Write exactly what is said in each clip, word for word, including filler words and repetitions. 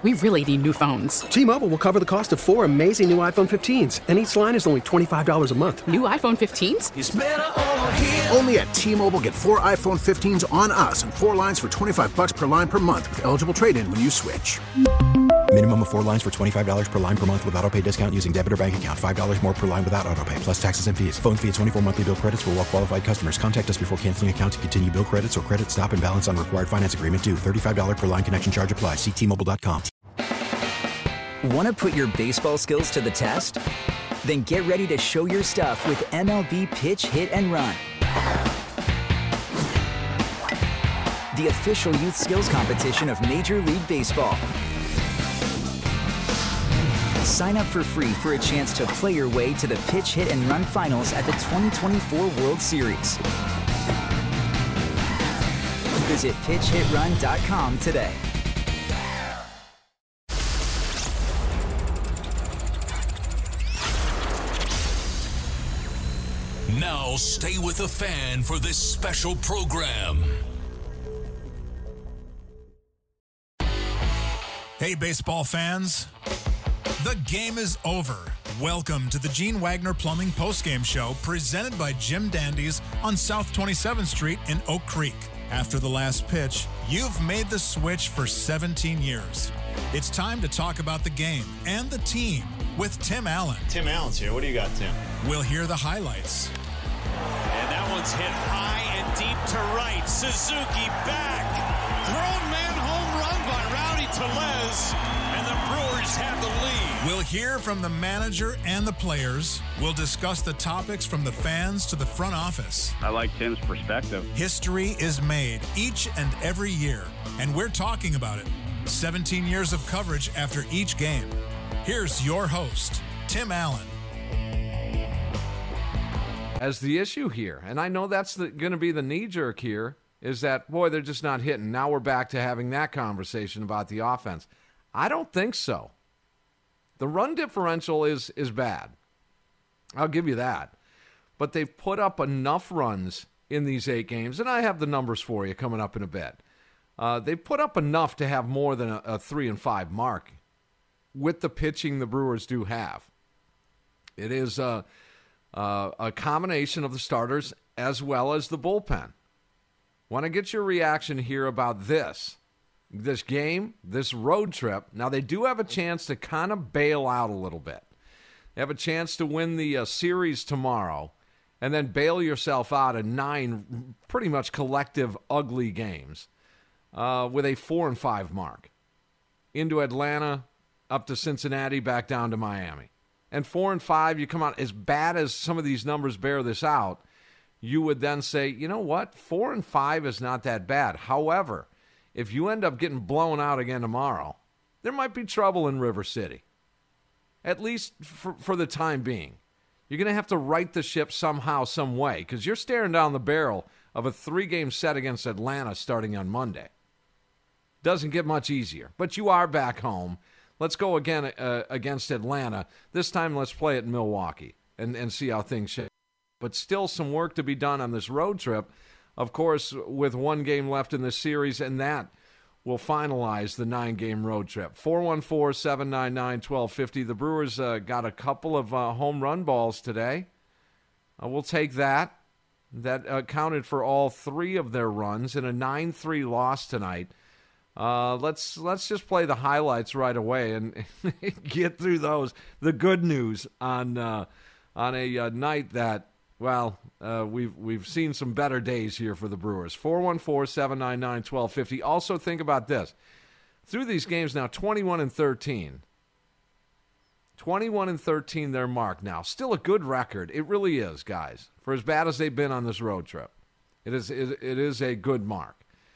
We really need new phones. T-Mobile will cover the cost of four amazing new iPhone fifteens, and each line is only twenty-five dollars a month. New iPhone fifteens? It's better over here. Only at T-Mobile, get four iPhone fifteens on us and four lines for twenty-five dollars per line per month with eligible trade-in when you switch. Minimum of four lines for twenty-five dollars per line per month with autopay discount using debit or bank account. five dollars more per line without autopay, plus taxes and fees. Phone fee at twenty-four monthly bill credits for well-qualified customers. Contact us before canceling account to continue bill credits or credit stop and balance on required finance agreement due. thirty-five dollars per line connection charge applies. See T Mobile dot com. Want to put your baseball skills to the test? Then get ready to show your stuff with M L B Pitch, Hit, and Run. The official youth skills competition of Major League Baseball. Sign up for free for a chance to play your way to the Pitch, Hit, and Run finals at the twenty twenty-four World Series. Visit pitch hit run dot com today. Now stay with the fan for this special program. Hey, baseball fans. The game is over. Welcome to the Gene Wagner Plumbing Postgame Show presented by Jim Dandy's on South twenty-seventh Street in Oak Creek. After the last pitch, you've made the switch for seventeen years. It's time to talk about the game and the team with Tim Allen. Tim Allen's here. What do you got, Tim? We'll hear the highlights. And that one's hit high and deep to right. Suzuki back. Grown man home run by Rowdy Tellez. And the Brewers have the lead. We'll hear from the manager and the players. We'll discuss the topics from the fans to the front office. I like Tim's perspective. History is made each and every year, and we're talking about it. seventeen years of coverage after each game. Here's your host, Tim Allen. As the issue here, and I know that's going to be the knee-jerk here, is that, boy, they're just not hitting. Now we're back to having that conversation about the offense. I don't think so. The run differential is is bad. I'll give you that. But they've put up enough runs in these eight games, and I have the numbers for you coming up in a bit. Uh, they've put up enough to have more than a, a three and five mark with the pitching the Brewers do have. It is a, a, a combination of the starters as well as the bullpen. Want to get your reaction here about this. This game, this road trip. Now, they do have a chance to kind of bail out a little bit. They have a chance to win the uh, series tomorrow and then bail yourself out of nine pretty much collective ugly games uh, with a four and five mark. Into Atlanta, up to Cincinnati, back down to Miami. And four and five, you come out as bad as some of these numbers bear this out, you would then say, you know what, four and five is not that bad. However, if you end up getting blown out again tomorrow, there might be trouble in River City, at least for, for the time being. You're going to have to right the ship somehow, some way, because you're staring down the barrel of a three-game set against Atlanta starting on Monday. Doesn't get much easier, but you are back home. Let's go again uh, against Atlanta. This time, let's play it in Milwaukee and, and see how things shape. But still some work to be done on this road trip. Of course, with one game left in this series, and that will finalize the nine-game road trip. four one four, seven nine nine, one two five zero. The Brewers uh, got a couple of uh, home run balls today. Uh, we'll take that. That accounted for all three of their runs in a nine three loss tonight. Uh, let's let's just play the highlights right away and get through those. The good news on uh, on a uh, night that, well, uh, we've we've seen some better days here for the Brewers. four one four, seven nine nine, one two five zero. Also, think about this. Through these games now, twenty-one and thirteen. twenty-one and thirteen their mark now. Still a good record. It really is, guys. For as bad as they've been on this road trip. It is it, it is a good mark.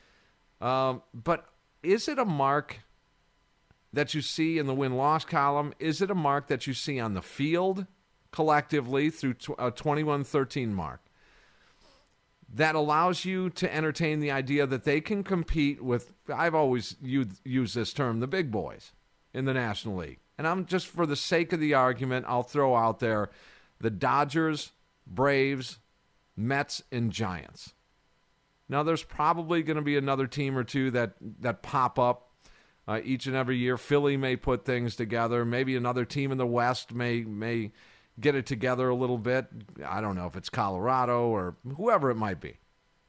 Um, but is it a mark that you see in the win-loss column? Is it a mark that you see on the field collectively through a twenty-one thirteen mark that allows you to entertain the idea that they can compete with, I've always used, used this term, the big boys in the National League. And I'm just, for the sake of the argument, I'll throw out there the Dodgers, Braves, Mets, and Giants. Now, there's probably going to be another team or two that, that pop up uh, each and every year. Philly may put things together. Maybe another team in the West may may get it together a little bit. I don't know if it's Colorado or whoever it might be.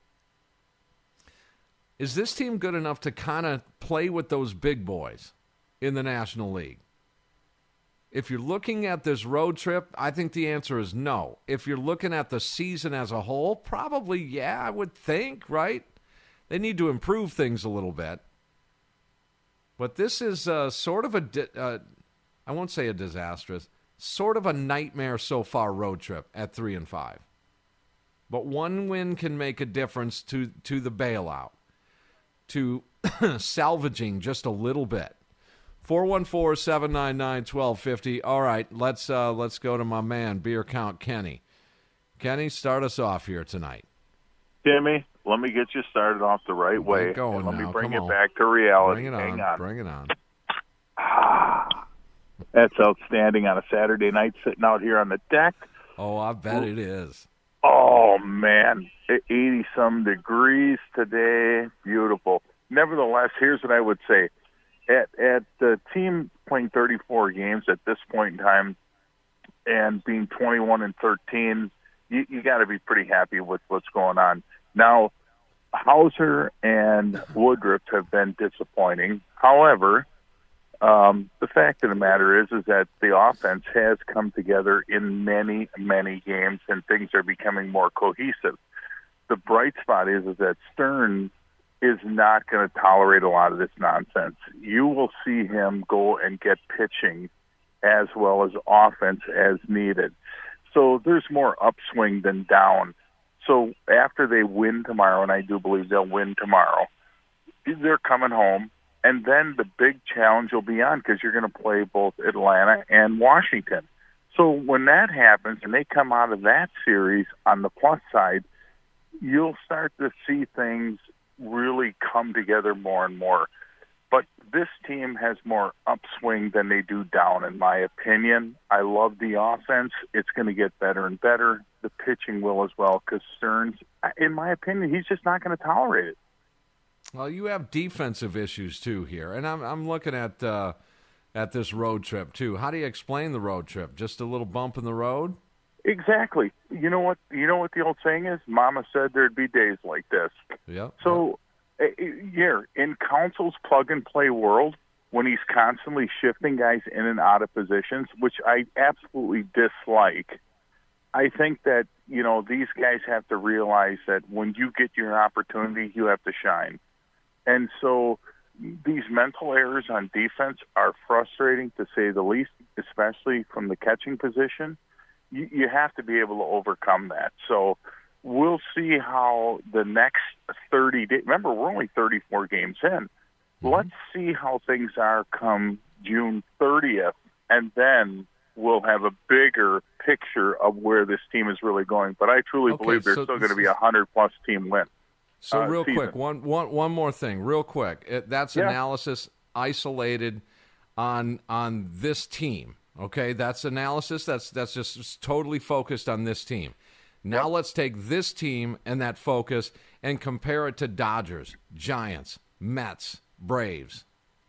Is this team good enough to kind of play with those big boys in the National League? If you're looking at this road trip, I think the answer is no. If you're looking at the season as a whole, probably, yeah, I would think, right? They need to improve things a little bit. But this is uh, sort of a, di- uh, I won't say a disastrous, sort of a nightmare so far road trip at three and five. But one win can make a difference to, to the bailout, to salvaging just a little bit. four one four, seven nine nine, one two five zero. All right, let's uh, let's go to my man, Beer Count Kenny. Kenny, start us off here tonight. Timmy, let me get you started off the right way. Going and let now. me bring Come it on. back to reality. Bring it Hang on. on. Bring it on. That's outstanding on a Saturday night sitting out here on the deck. Oh, I bet it is. Oh, man. eighty-some degrees today. Beautiful. Nevertheless, here's what I would say. At at the team playing thirty-four games at this point in time and being twenty-one and thirteen, you, you got to be pretty happy with what's going on. Now, Hauser and Woodruff have been disappointing. However, um, the fact of the matter is is that the offense has come together in many, many games, and things are becoming more cohesive. The bright spot is, is that Stern is not going to tolerate a lot of this nonsense. You will see him go and get pitching as well as offense as needed. So there's more upswing than down. So after they win tomorrow, and I do believe they'll win tomorrow, they're coming home, and then the big challenge will be on because you're going to play both Atlanta and Washington. So when that happens and they come out of that series on the plus side, you'll start to see things really come together more and more. But this team has more upswing than they do down, in my opinion. I love the offense. It's going to get better and better. The pitching will as well, because Stearns, in my opinion, he's just not going to tolerate it. Well, you have defensive issues, too, here. And I'm I'm looking at uh, at this road trip, too. How do you explain the road trip? Just a little bump in the road? Exactly. You know what? You know what the old saying is? Mama said there'd be days like this. Yeah. So, yep. uh, yeah, in Council's plug-and-play world, when he's constantly shifting guys in and out of positions, which I absolutely dislike, I think that, you know, these guys have to realize that when you get your opportunity, you have to shine. And so these mental errors on defense are frustrating, to say the least, especially from the catching position. You, you have to be able to overcome that. So we'll see how the next thirty days, remember, we're only thirty-four games in. Mm-hmm. Let's see how things are come June thirtieth, and then we'll have a bigger picture of where this team is really going. But I truly okay, believe there's so, still going to be a hundred-plus team win. So uh, real season. quick, one, one, one more thing, real quick. It, that's yeah. analysis isolated on on this team. Okay, that's analysis. That's that's just totally focused on this team. Now yep. let's take this team and that focus and compare it to Dodgers, Giants, Mets, Braves.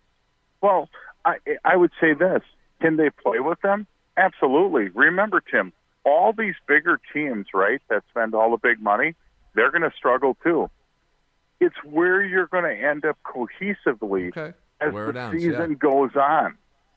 Well, I I would say this. Can they play with them? Absolutely. Remember, Tim, all these bigger teams, right, that spend all the big money, they're going to struggle too. It's where you're going to end up cohesively okay. as where the it ends, season yeah. goes on.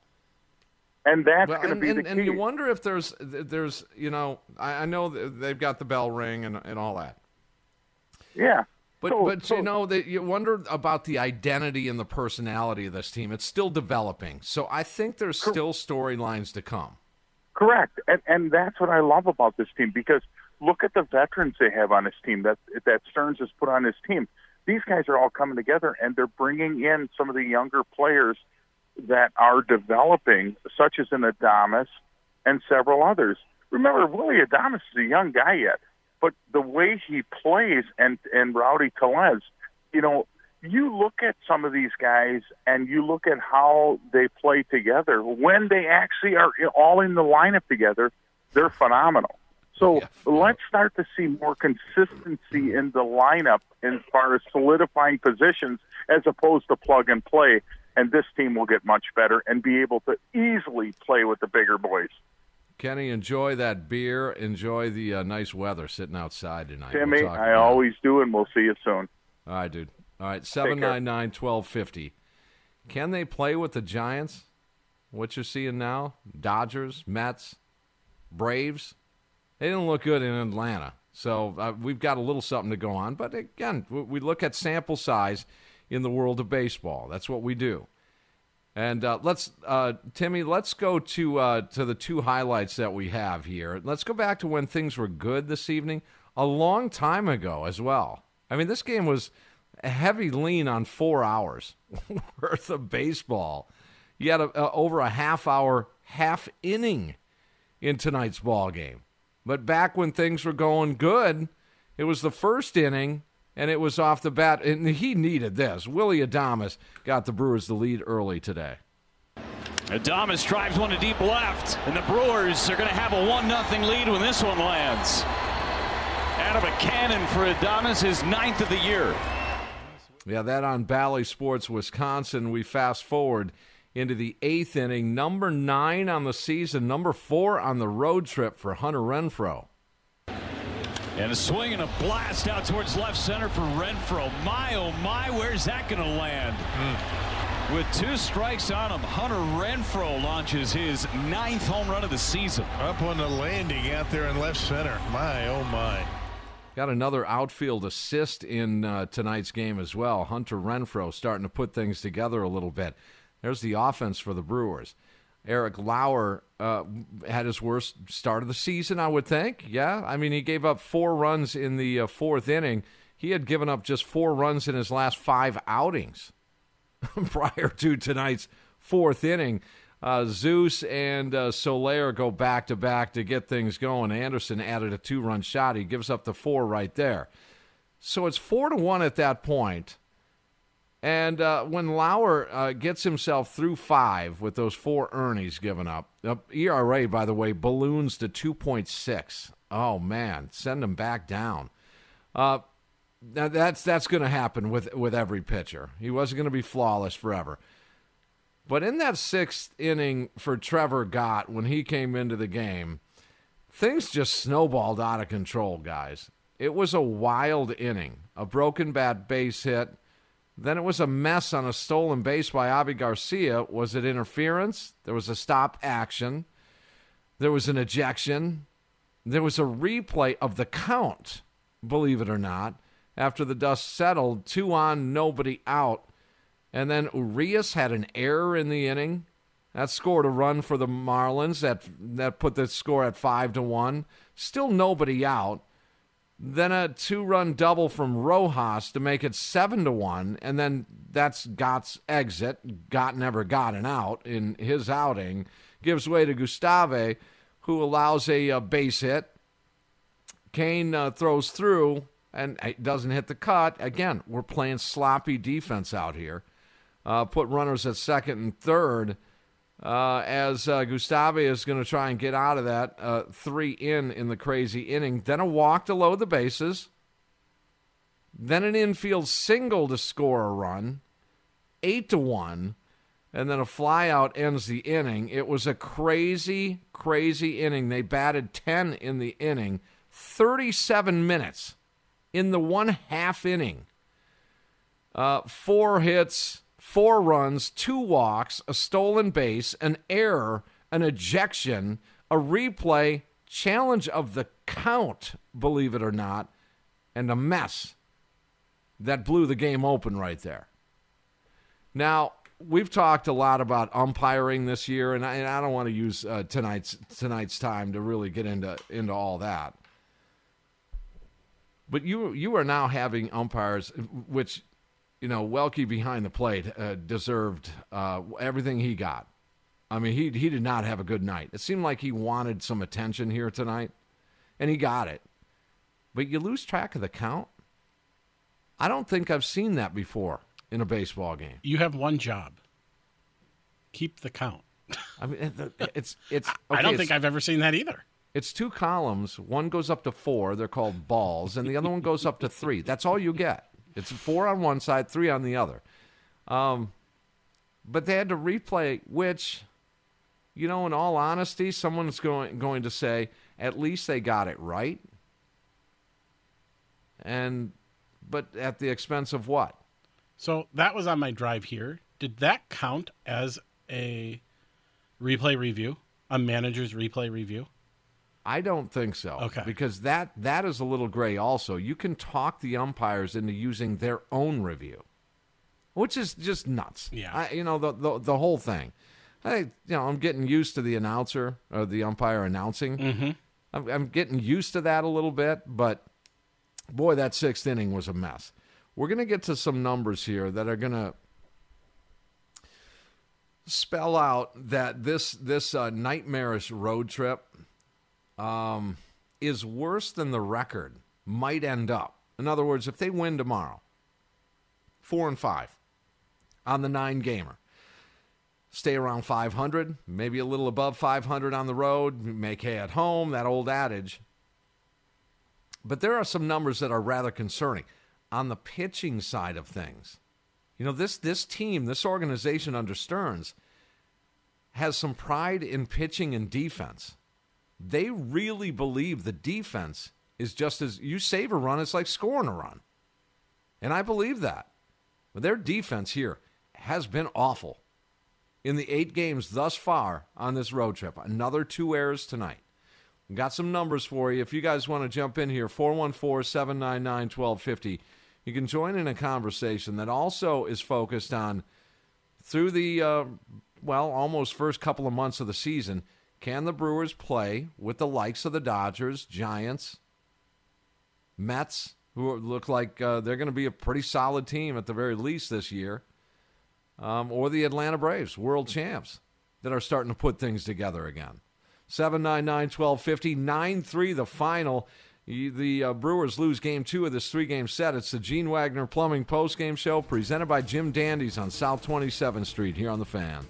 And that's well, going to and, be and, the key. And you wonder if there's, there's, you know, I, I know they've got the bell ring and, and all that. Yeah. But, so, but so, you know, that you wonder about the identity and the personality of this team. It's still developing. So I think there's cor- still storylines to come. Correct. And, and that's what I love about this team, because look at the veterans they have on this team that, that Stearns has put on his team. These guys are all coming together, and they're bringing in some of the younger players that are developing, such as an Adames and several others. Remember, Willie Adames is a young guy yet, but the way he plays, and, and Rowdy Tellez, you know, you look at some of these guys and you look at how they play together. When they actually are all in the lineup together, they're phenomenal. So yeah. let's start to see more consistency in the lineup as far as solidifying positions as opposed to plug and play. and this team will get much better and be able to easily play with the bigger boys. Kenny, enjoy that beer. Enjoy the uh, nice weather sitting outside tonight. Timmy, we'll I always do, and we'll see you soon. All right, dude. All right, seven nine nine, one two five zero. Can they play with the Giants? What you're seeing now? Dodgers, Mets, Braves. They didn't look good in Atlanta. So uh, we've got a little something to go on. But, again, we look at sample size in the world of baseball. That's what we do. And uh, let's, uh, Timmy, let's go to uh, to the two highlights that we have here. Let's go back to when things were good this evening, a long time ago as well. I mean, this game was a heavy lean on four hours worth of baseball. You had a, a, over a half-hour, half-inning in tonight's ball game. But back when things were going good, it was the first inning, and it was off the bat, and he needed this. Willy Adames got the Brewers the lead early today. Adames drives one to deep left, and the Brewers are going to have a one nothing lead when this one lands. Out of a cannon for Adames, his ninth of the year. Yeah, that on Bally Sports Wisconsin. We fast forward into the eighth inning, number nine on the season, number four on the road trip for Hunter Renfroe. And a swing and a blast out towards left center for Renfroe. My, oh my, where's that going to land? Mm. With two strikes on him, Hunter Renfroe launches his ninth home run of the season. Up on the landing out there in left center. My, oh my. Got another outfield assist in uh, tonight's game as well. Hunter Renfroe starting to put things together a little bit. There's the offense for the Brewers. Eric Lauer uh, had his worst start of the season, I would think. Yeah, I mean, he gave up four runs in the uh, fourth inning. He had given up just four runs in his last five outings prior to tonight's fourth inning. Uh, Zeus and uh, Soler go back-to-back to get things going. Anderson added a two-run shot. He gives up the four right there. So it's four to one at that point. And uh, when Lauer uh, gets himself through five with those four earnings given up, uh, E R A, by the way, balloons to two point six. Oh, man, send him back down. Uh, now that's that's going to happen with, with every pitcher. He wasn't going to be flawless forever. But in that sixth inning for Trevor Gott, when he came into the game, things just snowballed out of control, guys. It was a wild inning. A broken bat base hit. Then it was a mess on a stolen base by Avi Garcia. Was it interference? There was a stop action. There was an ejection. There was a replay of the count, believe it or not, after the dust settled. Two on, nobody out. And then Urias had an error in the inning. That scored a run for the Marlins. That, that put the score at five to one. Still nobody out. Then a two-run double from Rojas to make it seven to one, and then that's Gott's exit. Gott never got an out in his outing. Gives way to Gustave, who allows a, a base hit. Kane uh, throws through and doesn't hit the cut. Again, we're playing sloppy defense out here. Uh, put runners at second and third. Uh, as uh, Gustave is going to try and get out of that uh, three in in the crazy inning. Then a walk to load the bases. Then an infield single to score a run. Eight to one. And then a fly out ends the inning. It was a crazy, crazy inning. They batted ten in the inning. thirty-seven minutes in the one half inning. Uh, four hits. Four runs, two walks, a stolen base, an error, an ejection, a replay, challenge of the count, believe it or not, and a mess that blew the game open right there. Now, we've talked a lot about umpiring this year, and I, and I don't want to use uh, tonight's tonight's time to really get into into all that. But you you are now having umpires, which, you know, Welke behind the plate uh, deserved uh, everything he got. I mean, he he did not have a good night. It seemed like he wanted some attention here tonight, and he got it. But you lose track of the count? I don't think I've seen that before in a baseball game. You have one job. Keep the count. I mean, it's it's. Okay, I don't it's, think I've ever seen that either. It's two columns. One goes up to four. They're called balls, and the other one goes up to three. That's all you get. It's four on one side, three on the other. Um, but they had to replay, which, you know, in all honesty, someone's going going to say, at least they got it right. And, but at the expense of what? So that was on my drive here. Did that count as a replay review, a manager's replay review? I don't think so. Okay. Because that, that is a little gray also. You can talk the umpires into using their own review, which is just nuts. Yeah. I, you know, the, the the whole thing. I, you know, I'm getting used to the announcer or the umpire announcing. Mm-hmm. I'm, I'm getting used to that a little bit, but boy, that sixth inning was a mess. We're going to get to some numbers here that are going to spell out that this this uh, nightmarish road trip um, is worse than the record might end up. In other words, if they win tomorrow, four and five on the nine-gamer, stay around five hundred, maybe a little above five hundred on the road, make hay at home, that old adage. But there are some numbers that are rather concerning. On the pitching side of things, you know, this this team, this organization under Stearns, has some pride in pitching and defense. They really believe the defense is just as, you save a run, it's like scoring a run. And I believe that. But their defense here has been awful in the eight games thus far on this road trip. Another two errors tonight. We've got some numbers for you. If you guys want to jump in here, four one four, seven nine nine, one two five zero. You can join in a conversation that also is focused on, through the, uh, well, almost first couple of months of the season, can the Brewers play with the likes of the Dodgers, Giants, Mets, who look like uh, they're going to be a pretty solid team at the very least this year, um, or the Atlanta Braves, world champs, that are starting to put things together again. seven nine nine, one two five zero, nine three the final. The uh, Brewers lose game two of this three-game set. It's the Gene Wagner Plumbing postgame show presented by Jim Dandy's on South twenty-seventh Street here on The Fan.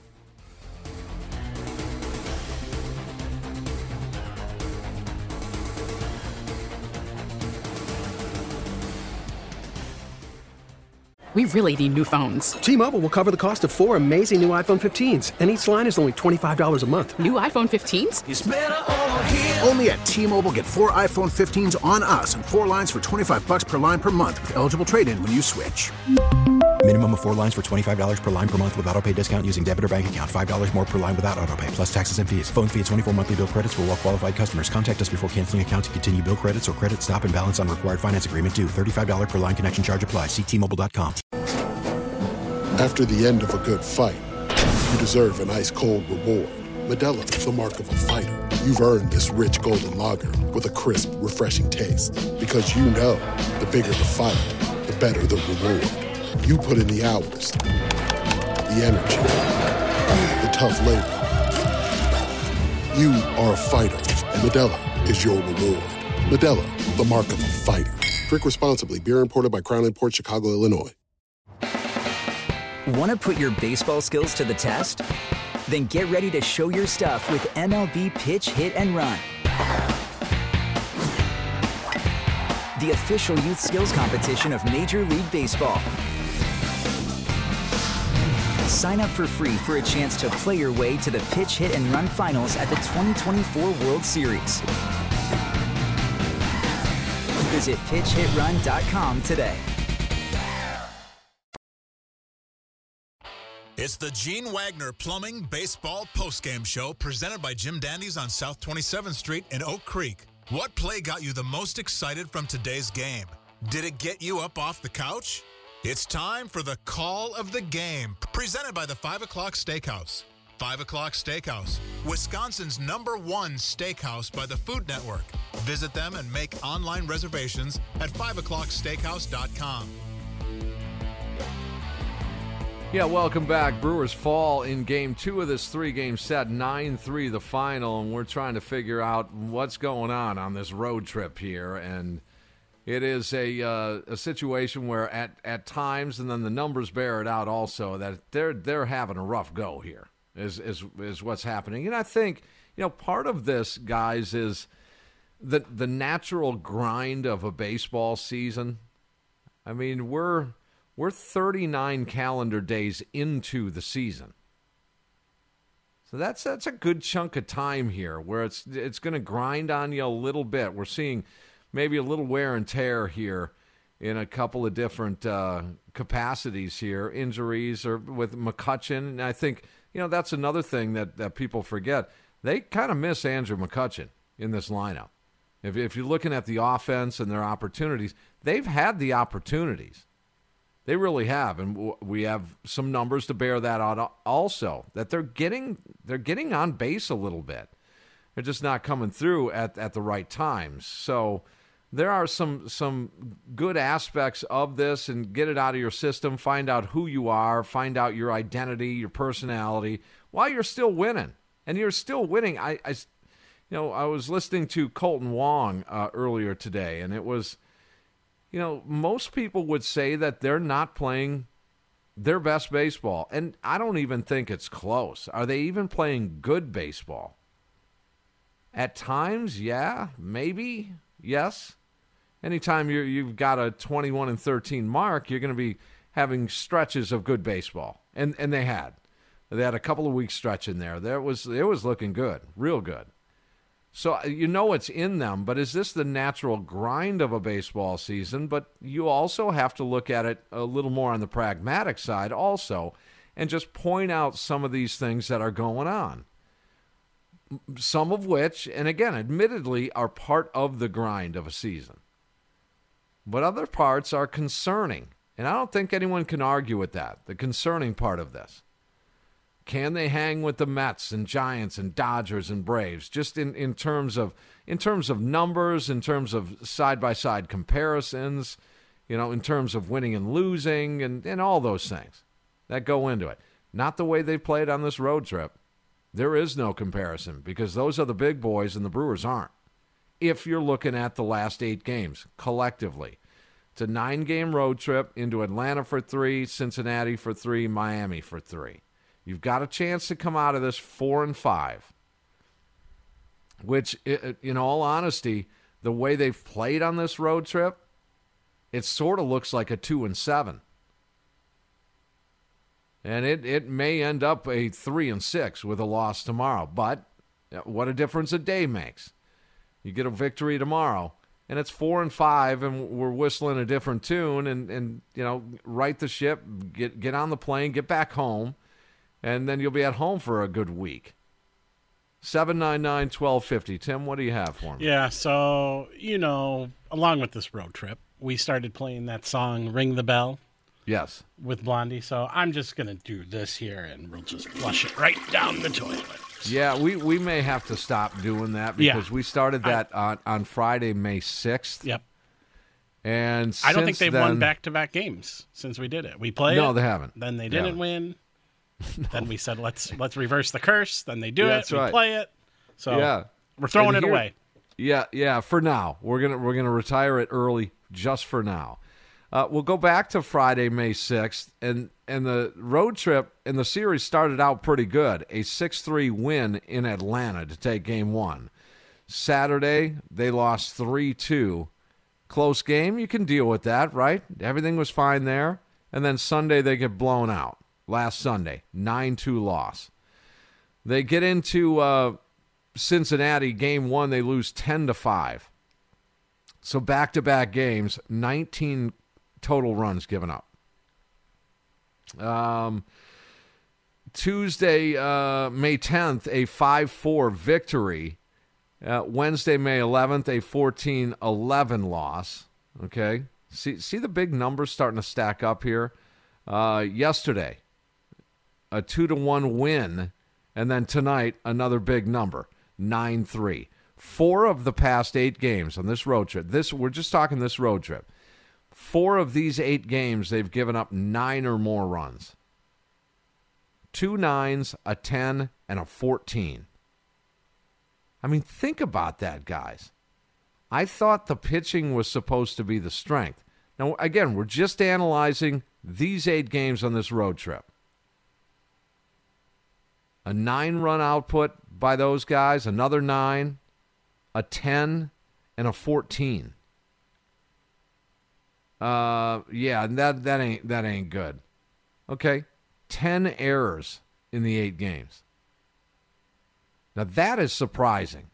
We really need new phones. T-Mobile will cover the cost of four amazing new iPhone fifteens, and each line is only twenty-five dollars a month. New iPhone fifteens? It's better over here. Only at T-Mobile, get four iPhone fifteens on us and four lines for twenty-five bucks per line per month with eligible trade-in when you switch. Minimum of four lines for twenty-five dollars per line per month with autopay discount using debit or bank account. five dollars more per line without autopay, plus taxes and fees. Phone fee at twenty-four monthly bill credits for well-qualified customers. Contact us before canceling account to continue bill credits or credit stop and balance on required finance agreement due. thirty-five dollars per line connection charge applies. See T Mobile dot com. After the end of a good fight, you deserve an ice-cold reward. Modelo is the mark of a fighter. You've earned this rich golden lager with a crisp, refreshing taste. Because you know, the bigger the fight, the better the reward. You put in the hours, the energy, the tough labor. You are a fighter, and Modelo is your reward. Modelo, the mark of a fighter. Drink responsibly. Beer imported by Crown Imports, Chicago, Illinois. Want to put your baseball skills to the test? Then get ready to show your stuff with M L B Pitch, Hit, and Run. The official youth skills competition of Major League Baseball. Sign up for free for a chance to play your way to the Pitch, Hit, and Run finals at the twenty twenty-four World Series. Visit pitch hit run dot com today. It's the Gene Wagner Plumbing Baseball Postgame Show presented by Jim Dandy's on South twenty-seventh Street in Oak Creek. What play got you the most excited from today's game? Did it get you up off the couch? It's time for the Call of the Game, presented by the five o'clock Steakhouse. five o'clock Steakhouse, Wisconsin's number one steakhouse by the Food Network. Visit them and make online reservations at five o'clock steakhouse dot com. Yeah, welcome back. Brewers fall in game two of this three-game set, nine three the final, and we're trying to figure out what's going on on this road trip here. And it is a uh, a situation where at, at times, and then the numbers bear it out also, that they're they're having a rough go here is, is, is what's happening. And I think, you know, part of this, guys, is the the natural grind of a baseball season. I mean, we're... We're thirty-nine calendar days into the season. So that's that's a good chunk of time here where it's it's going to grind on you a little bit. We're seeing maybe a little wear and tear here in a couple of different uh, capacities here, injuries or with McCutchen. And I think, you know, that's another thing that, that people forget. They kind of miss Andrew McCutchen in this lineup. If, if you're looking at the offense and their opportunities, they've had the opportunities. They really have, and we have some numbers to bear that out also, that they're getting they're getting on base a little bit. They're just not coming through at, at the right times. So there are some some good aspects of this, and get it out of your system, find out who you are, find out your identity, your personality, while you're still winning. And you're still winning. I, I you know, I was listening to Colton Wong uh, earlier today, and it was, you know, most people would say that they're not playing their best baseball. And I don't even think it's close. Are they even playing good baseball? At times, yeah, maybe, yes. Anytime you're, you've got a twenty-one and thirteen mark, you're going to be having stretches of good baseball. And and they had. They had a couple of weeks stretch in there. There was It was looking good, real good. So you know it's in them, but is this the natural grind of a baseball season? But you also have to look at it a little more on the pragmatic side also and just point out some of these things that are going on. Some of which, and again, admittedly, are part of the grind of a season. But other parts are concerning, and I don't think anyone can argue with that, the concerning part of this. Can they hang with the Mets and Giants and Dodgers and Braves? Just in, in terms of in terms of numbers, in terms of side-by-side comparisons, you know, in terms of winning and losing and, and all those things that go into it. Not the way they played on this road trip. There is no comparison because those are the big boys and the Brewers aren't. If you're looking at the last eight games collectively. It's a nine-game road trip into Atlanta for three, Cincinnati for three, Miami for three. You've got a chance to come out of this four and five, which, in all honesty, the way they've played on this road trip, it sort of looks like a two and seven, and it it may end up a three and six with a loss tomorrow. But what a difference a day makes! You get a victory tomorrow, and it's four and five, and we're whistling a different tune, and and you know, right the ship, get get on the plane, get back home. And then you'll be at home for a good week. seven nine nine, one two five zero. Tim, what do you have for me? Yeah, so, you know, along with this road trip, we started playing that song, Ring the Bell. Yes. With Blondie. So I'm just going to do this here, and we'll just flush it right down the toilet. Yeah, we, we may have to stop doing that because yeah. we started that I, on, on Friday, May sixth. Yep. And I don't think they've then, won back-to-back games since we did it. We played No, it, they haven't. Then they didn't yeah. win. No. Then we said, let's let's reverse the curse. Then they do yeah, it. That's we right. play it. So yeah. we're throwing and it here, away. Yeah, yeah. For now, we're gonna we're gonna retire it early, just for now. Uh, we'll go back to Friday, May sixth, and and the road trip and the series started out pretty good. A six three win in Atlanta to take game one. Saturday, they lost three two. Close game, you can deal with that, right? Everything was fine there. And then Sunday, they get blown out. Last Sunday, nine two loss. They get into uh, Cincinnati, game one, they lose ten to five. So back-to-back games, nineteen total runs given up. Um, Tuesday, uh, May tenth, a five four victory. Uh, Wednesday, May eleventh, a fourteen eleven loss. Okay? See, see the big numbers starting to stack up here? Uh, yesterday, a two to one win, and then tonight, another big number, nine three. Four of the past eight games on this road trip, this we're just talking this road trip, four of these eight games, they've given up nine or more runs. Two nines, a ten, and a fourteen. I mean, think about that, guys. I thought the pitching was supposed to be the strength. Now, again, we're just analyzing these eight games on this road trip. A nine-run output by those guys, another nine, a ten, and a fourteen. Uh, yeah, that that ain't that ain't good. Okay, ten errors in the eight games. Now that is surprising.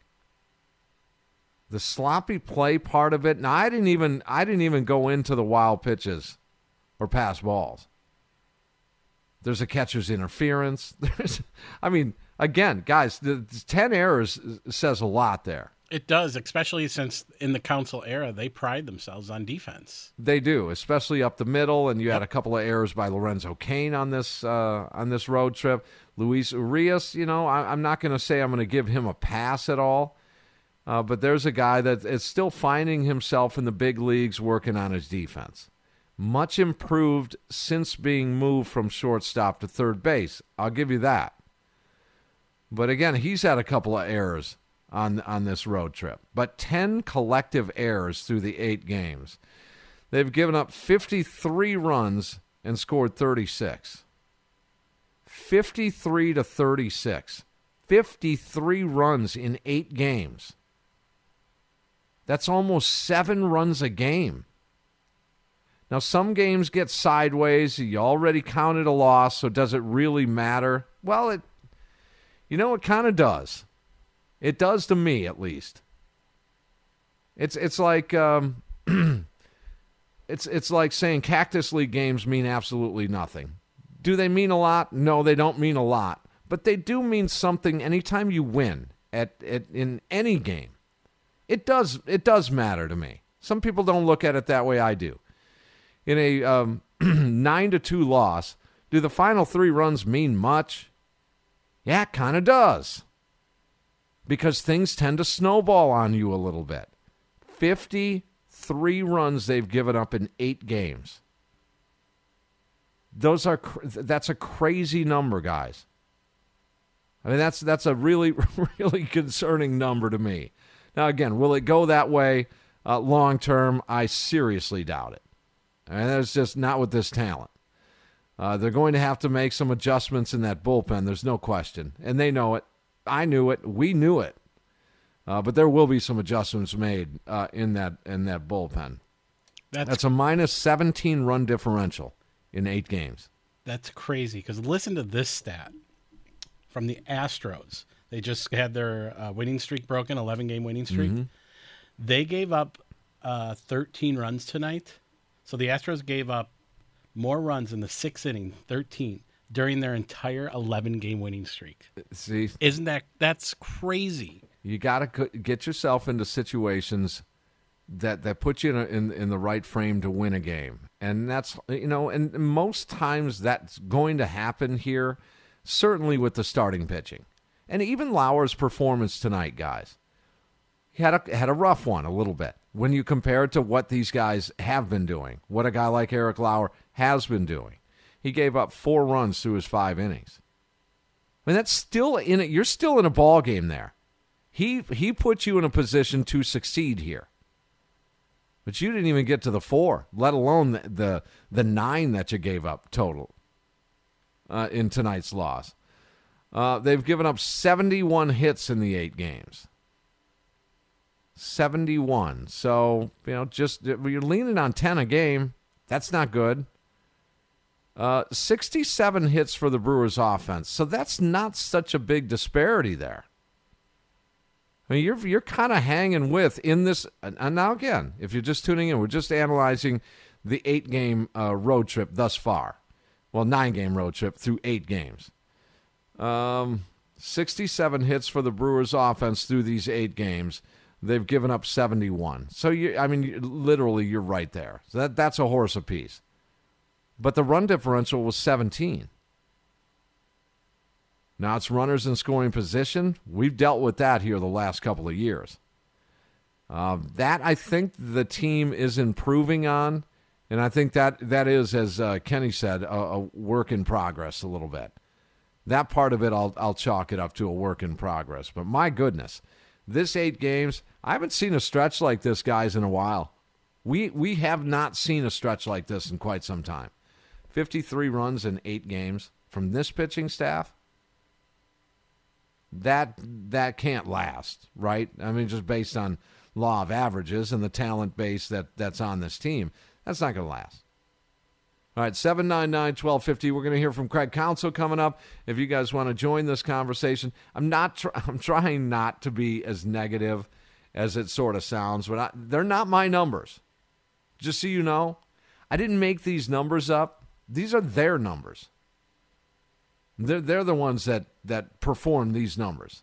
The sloppy play part of it. Now I didn't even I didn't even go into the wild pitches or pass balls. There's a catcher's interference. There's, I mean, again, guys, the, the ten errors says a lot there. It does, especially since in the Council era, they pride themselves on defense. They do, especially up the middle, and you yep. had a couple of errors by Lorenzo Cain on this uh, on this road trip. Luis Urias, you know, I, I'm not going to say I'm going to give him a pass at all, uh, but there's a guy that is still finding himself in the big leagues working on his defense. Much improved since being moved from shortstop to third base. I'll give you that. But again, he's had a couple of errors on on this road trip. But ten collective errors through the eight games. They've given up fifty-three runs and scored thirty-six. fifty-three to thirty-six. fifty-three runs in eight games. That's almost seven runs a game. Now, some games get sideways. You already counted a loss, so does it really matter? Well, it, you know, it kind of does. It does to me, at least. It's it's like um, it's it's like saying Cactus League games mean absolutely nothing. Do they mean a lot? No, they don't mean a lot. But they do mean something anytime you win at, at in any game. It does it does matter to me. Some people don't look at it that way. I do. In a um, nine to two loss, do the final three runs mean much? Yeah, it kind of does. Because things tend to snowball on you a little bit. fifty-three runs they've given up in eight games. Those are that's a crazy number, guys. I mean, that's that's a really, really concerning number to me. Now, again, will it go that way uh, long term? I seriously doubt it. And that's just not with this talent. Uh, they're going to have to make some adjustments in that bullpen. There's no question, and they know it. I knew it. We knew it. Uh, but there will be some adjustments made uh, in that in that bullpen. That's, that's a minus seventeen run differential in eight games. That's crazy, because listen to this stat from the Astros. They just had their uh, winning streak broken, eleven-game winning streak. Mm-hmm. They gave up uh, thirteen runs tonight. So the Astros gave up more runs in the sixth inning, thirteen, during their entire eleven-game winning streak. See, isn't that that's crazy? You got to get yourself into situations that that put you in, a, in in the right frame to win a game, and that's you know, and most times that's going to happen here. Certainly with the starting pitching, and even Lauer's performance tonight, guys, he had a had a rough one a little bit when you compare it to what these guys have been doing, what a guy like Eric Lauer has been doing. He gave up four runs through his five innings. I mean, that's still in it. You're still in a ball game there. He he put you in a position to succeed here. But you didn't even get to the four, let alone the the, the nine that you gave up total uh, in tonight's loss. Uh, they've given up seventy-one hits in the eight games. seventy-one. So, you know, just you're leaning on ten a game. That's not good. Uh, sixty-seven hits for the Brewers offense. So that's not such a big disparity there. I mean, you're you're kind of hanging with in this. And now again, if you're just tuning in, we're just analyzing the eight-game uh, road trip thus far. Well, nine-game road trip through eight games. Um, sixty-seven hits for the Brewers offense through these eight games. They've given up seventy-one. So, you, I mean, literally, you're right there. So that that's a horse apiece. But the run differential was seventeen. Now it's runners in scoring position. We've dealt with that here the last couple of years. Uh, that I think the team is improving on, and I think that that is, as uh, Kenny said, a, a work in progress a little bit. That part of it, I'll I'll chalk it up to a work in progress. But my goodness, this eight games, I haven't seen a stretch like this, guys, in a while. We we have not seen a stretch like this in quite some time. fifty-three runs in eight games from this pitching staff. That that can't last, right? I mean, just based on law of averages and the talent base that, that's on this team. That's not going to last. All right, seven nine nine, one two five zero. We're going to hear from Craig Counsell coming up. If you guys want to join this conversation, I'm not. Tr- I'm trying not to be as negative as it sort of sounds, but I, they're not my numbers. Just so you know, I didn't make these numbers up. These are their numbers. They're they're the ones that that perform these numbers.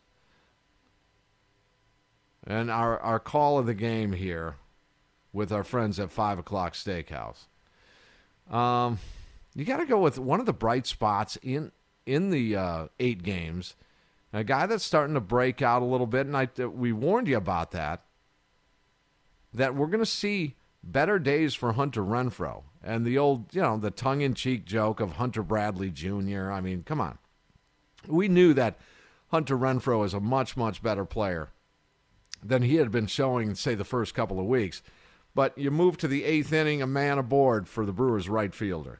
And our our call of the game here with our friends at Five O'Clock Steakhouse. Um, you got to go with one of the bright spots in in the uh, eight games. A guy that's starting to break out a little bit, and I we warned you about that. That we're going to see better days for Hunter Renfrow, and the old, you know, the tongue-in-cheek joke of Hunter Bradley Junior I mean, come on, we knew that Hunter Renfrow is a much much better player than he had been showing, say, the first couple of weeks. But you move to the eighth inning, a man aboard for the Brewers right fielder.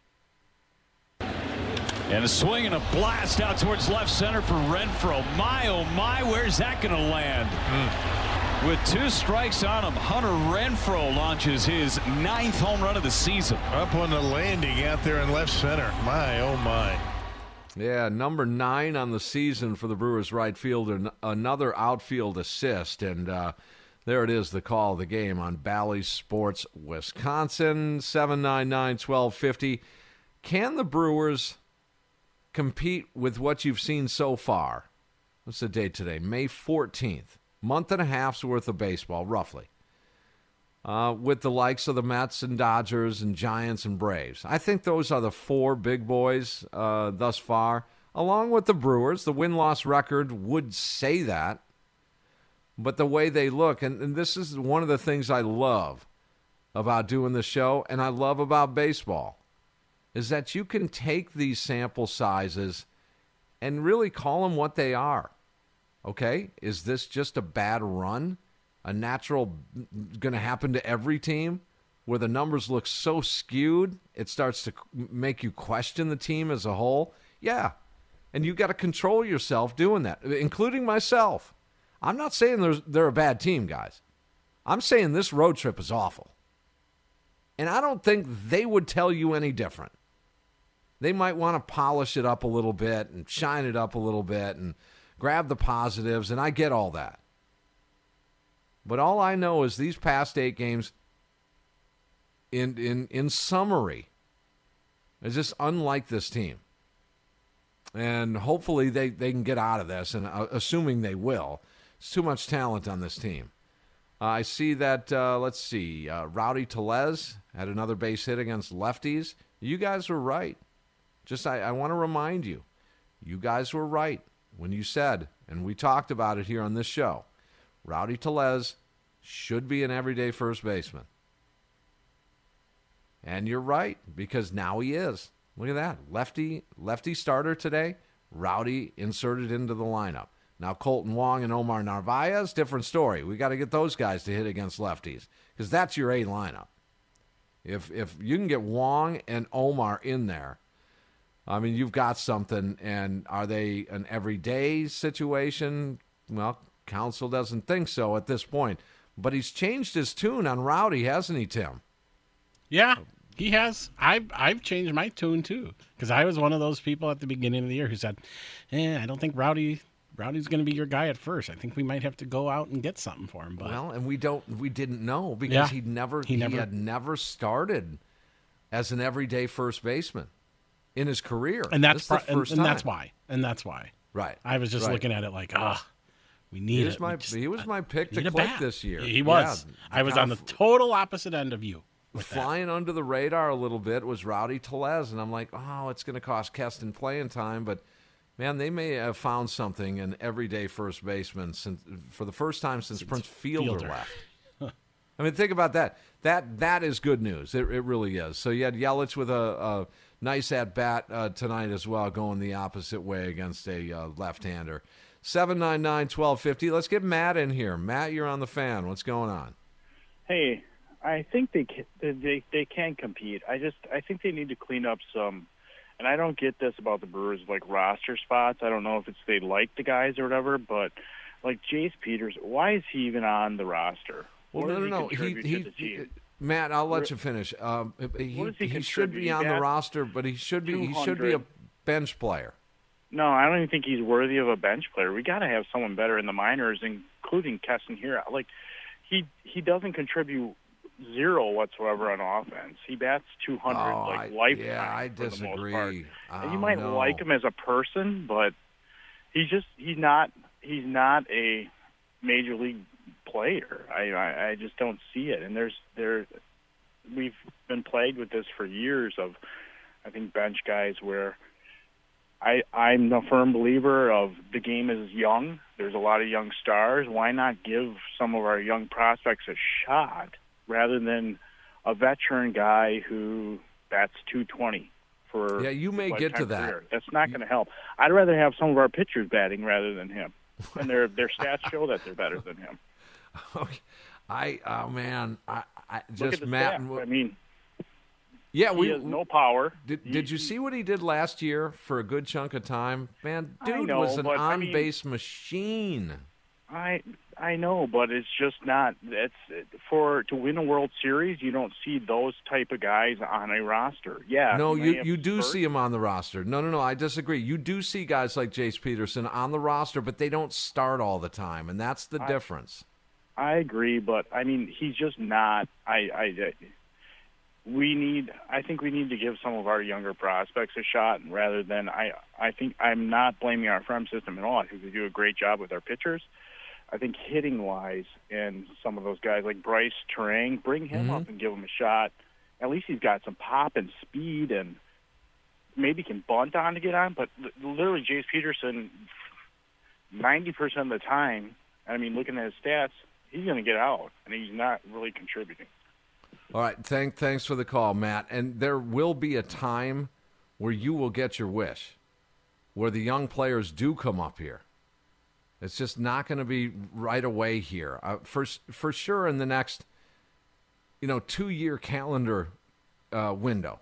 And a swing and a blast out towards left center for Renfroe. My, oh my, where's that going to land? Mm. With two strikes on him, Hunter Renfroe launches his ninth home run of the season. Up on the landing out there in left center. My, oh my. Yeah, number nine on the season for the Brewers right fielder. Another outfield assist, and uh, there it is, the call of the game on Bally Sports Wisconsin. seven nine nine, one two five zero. Can the Brewers compete with what you've seen so far? What's the date today? May fourteenth. Month and a half's worth of baseball, roughly. Uh, with the likes of the Mets and Dodgers and Giants and Braves. I think those are the four big boys uh, thus far, along with the Brewers. The win-loss record would say that. But the way they look, and, and this is one of the things I love about doing the show, and I love about baseball, is that you can take these sample sizes and really call them what they are. Okay? Is this just a bad run? A natural going to happen to every team where the numbers look so skewed, it starts to make you question the team as a whole? Yeah. And you got to control yourself doing that, including myself. I'm not saying they're, they're a bad team, guys. I'm saying this road trip is awful. And I don't think they would tell you any different. They might want to polish it up a little bit and shine it up a little bit and grab the positives, and I get all that. But all I know is these past eight games, in in in summary, is just unlike this team. And hopefully they, they can get out of this, and uh, assuming they will. It's too much talent on this team. Uh, I see that, uh, let's see, uh, Rowdy Tellez had another base hit against lefties. You guys were right. Just I, I want to remind you, you guys were right when you said, and we talked about it here on this show, Rowdy Tellez should be an everyday first baseman. And you're right, because now he is. Look at that. Lefty, lefty starter today, Rowdy inserted into the lineup. Now, Colton Wong and Omar Narvaez, different story. We got to get those guys to hit against lefties because that's your A lineup. If if you can get Wong and Omar in there, I mean, you've got something. And are they an everyday situation? Well, Counsell doesn't think so at this point. But he's changed his tune on Rowdy, hasn't he, Tim? Yeah, he has. I've, I've changed my tune, too, because I was one of those people at the beginning of the year who said, eh, I don't think Rowdy... Rowdy's going to be your guy at first. I think we might have to go out and get something for him. But. Well, and we don't, we didn't know because yeah, he never, he he never had never started as an everyday first baseman in his career. And that's pro- the first and, and that's why. And that's why. Right. I was just right. looking at it like, ah, oh, we need he was it. My, just, he was my pick to click click this year. He was. Yeah, I was on the total opposite end of you. Flying that. under the radar a little bit was Rowdy Tellez, and I'm like, oh, it's going to cost Keston playing time, but. Man, they may have found something in everyday first baseman since, for the first time since, since Prince Fielder, Fielder. left. I mean, think about that. That that is good news. It, it really is. So you had Yelich with a, a nice at-bat uh, tonight as well, going the opposite way against a uh, left-hander. seven nine nine, one two five zero. Let's get Matt in here. Matt, you're on the fan. What's going on? Hey, I think they can, they they can compete. I just I think they need to clean up some. And I don't get this about the Brewers, like roster spots. I don't know if it's they like the guys or whatever, but like Jace Peters, why is he even on the roster? Well, what no, no, no. He, he, he, he Matt, I'll let you finish. Um, he he he should be contribute? on the He roster, but he should be he should be a bench player. No, I don't even think he's worthy of a bench player. We got to have someone better in the minors, including Keston here. Like he he doesn't contribute zero whatsoever on offense. He bats two hundred Oh, like I- lifetime. yeah, I for the most disagree. part. Oh, And you might no. like him as a person, but he's just he's not he's not a major league player. I I, I just don't see it. And there's there we've been plagued with this for years of I think bench guys where I I'm a firm believer of the game is young. There's a lot of young stars. Why not give some of our young prospects a shot rather than a veteran guy who bats two twenty for Yeah, you may his get to lifetime that. career? That's not going to help. I'd rather have some of our pitchers batting rather than him. And their their stats show that they're better than him. Okay. I oh man, I, I Look just at the Matt. stats. I mean, yeah, he we has no power. Did, did you see what he did last year for a good chunk of time? Man, I dude know, was an but, I mean- on-base machine. I I know, but it's just not. It's for to win a World Series. You don't see those type of guys on a roster. Yeah, No, may you, have you do spurts. see him on the roster. No, no, no, I disagree. You do see guys like Jace Peterson on the roster, but they don't start all the time, and that's the I- difference. I agree, but I mean, he's just not. I, I, I we need. I think we need to give some of our younger prospects a shot rather than. I. I think I'm not blaming our farm system at all. I think we do a great job with our pitchers. I think hitting wise, and some of those guys like Bryce Terang, bring him Mm-hmm. up and give him a shot. At least he's got some pop and speed, and maybe can bunt on to get on. But li- literally, Jace Peterson, ninety percent of the time, I mean, looking at his stats, he's going to get out, and he's not really contributing. All right, thank, thanks for the call, Matt. And there will be a time where you will get your wish, where the young players do come up here. It's just not going to be right away here. Uh, for for sure, in the next, you know, two-year calendar uh, window,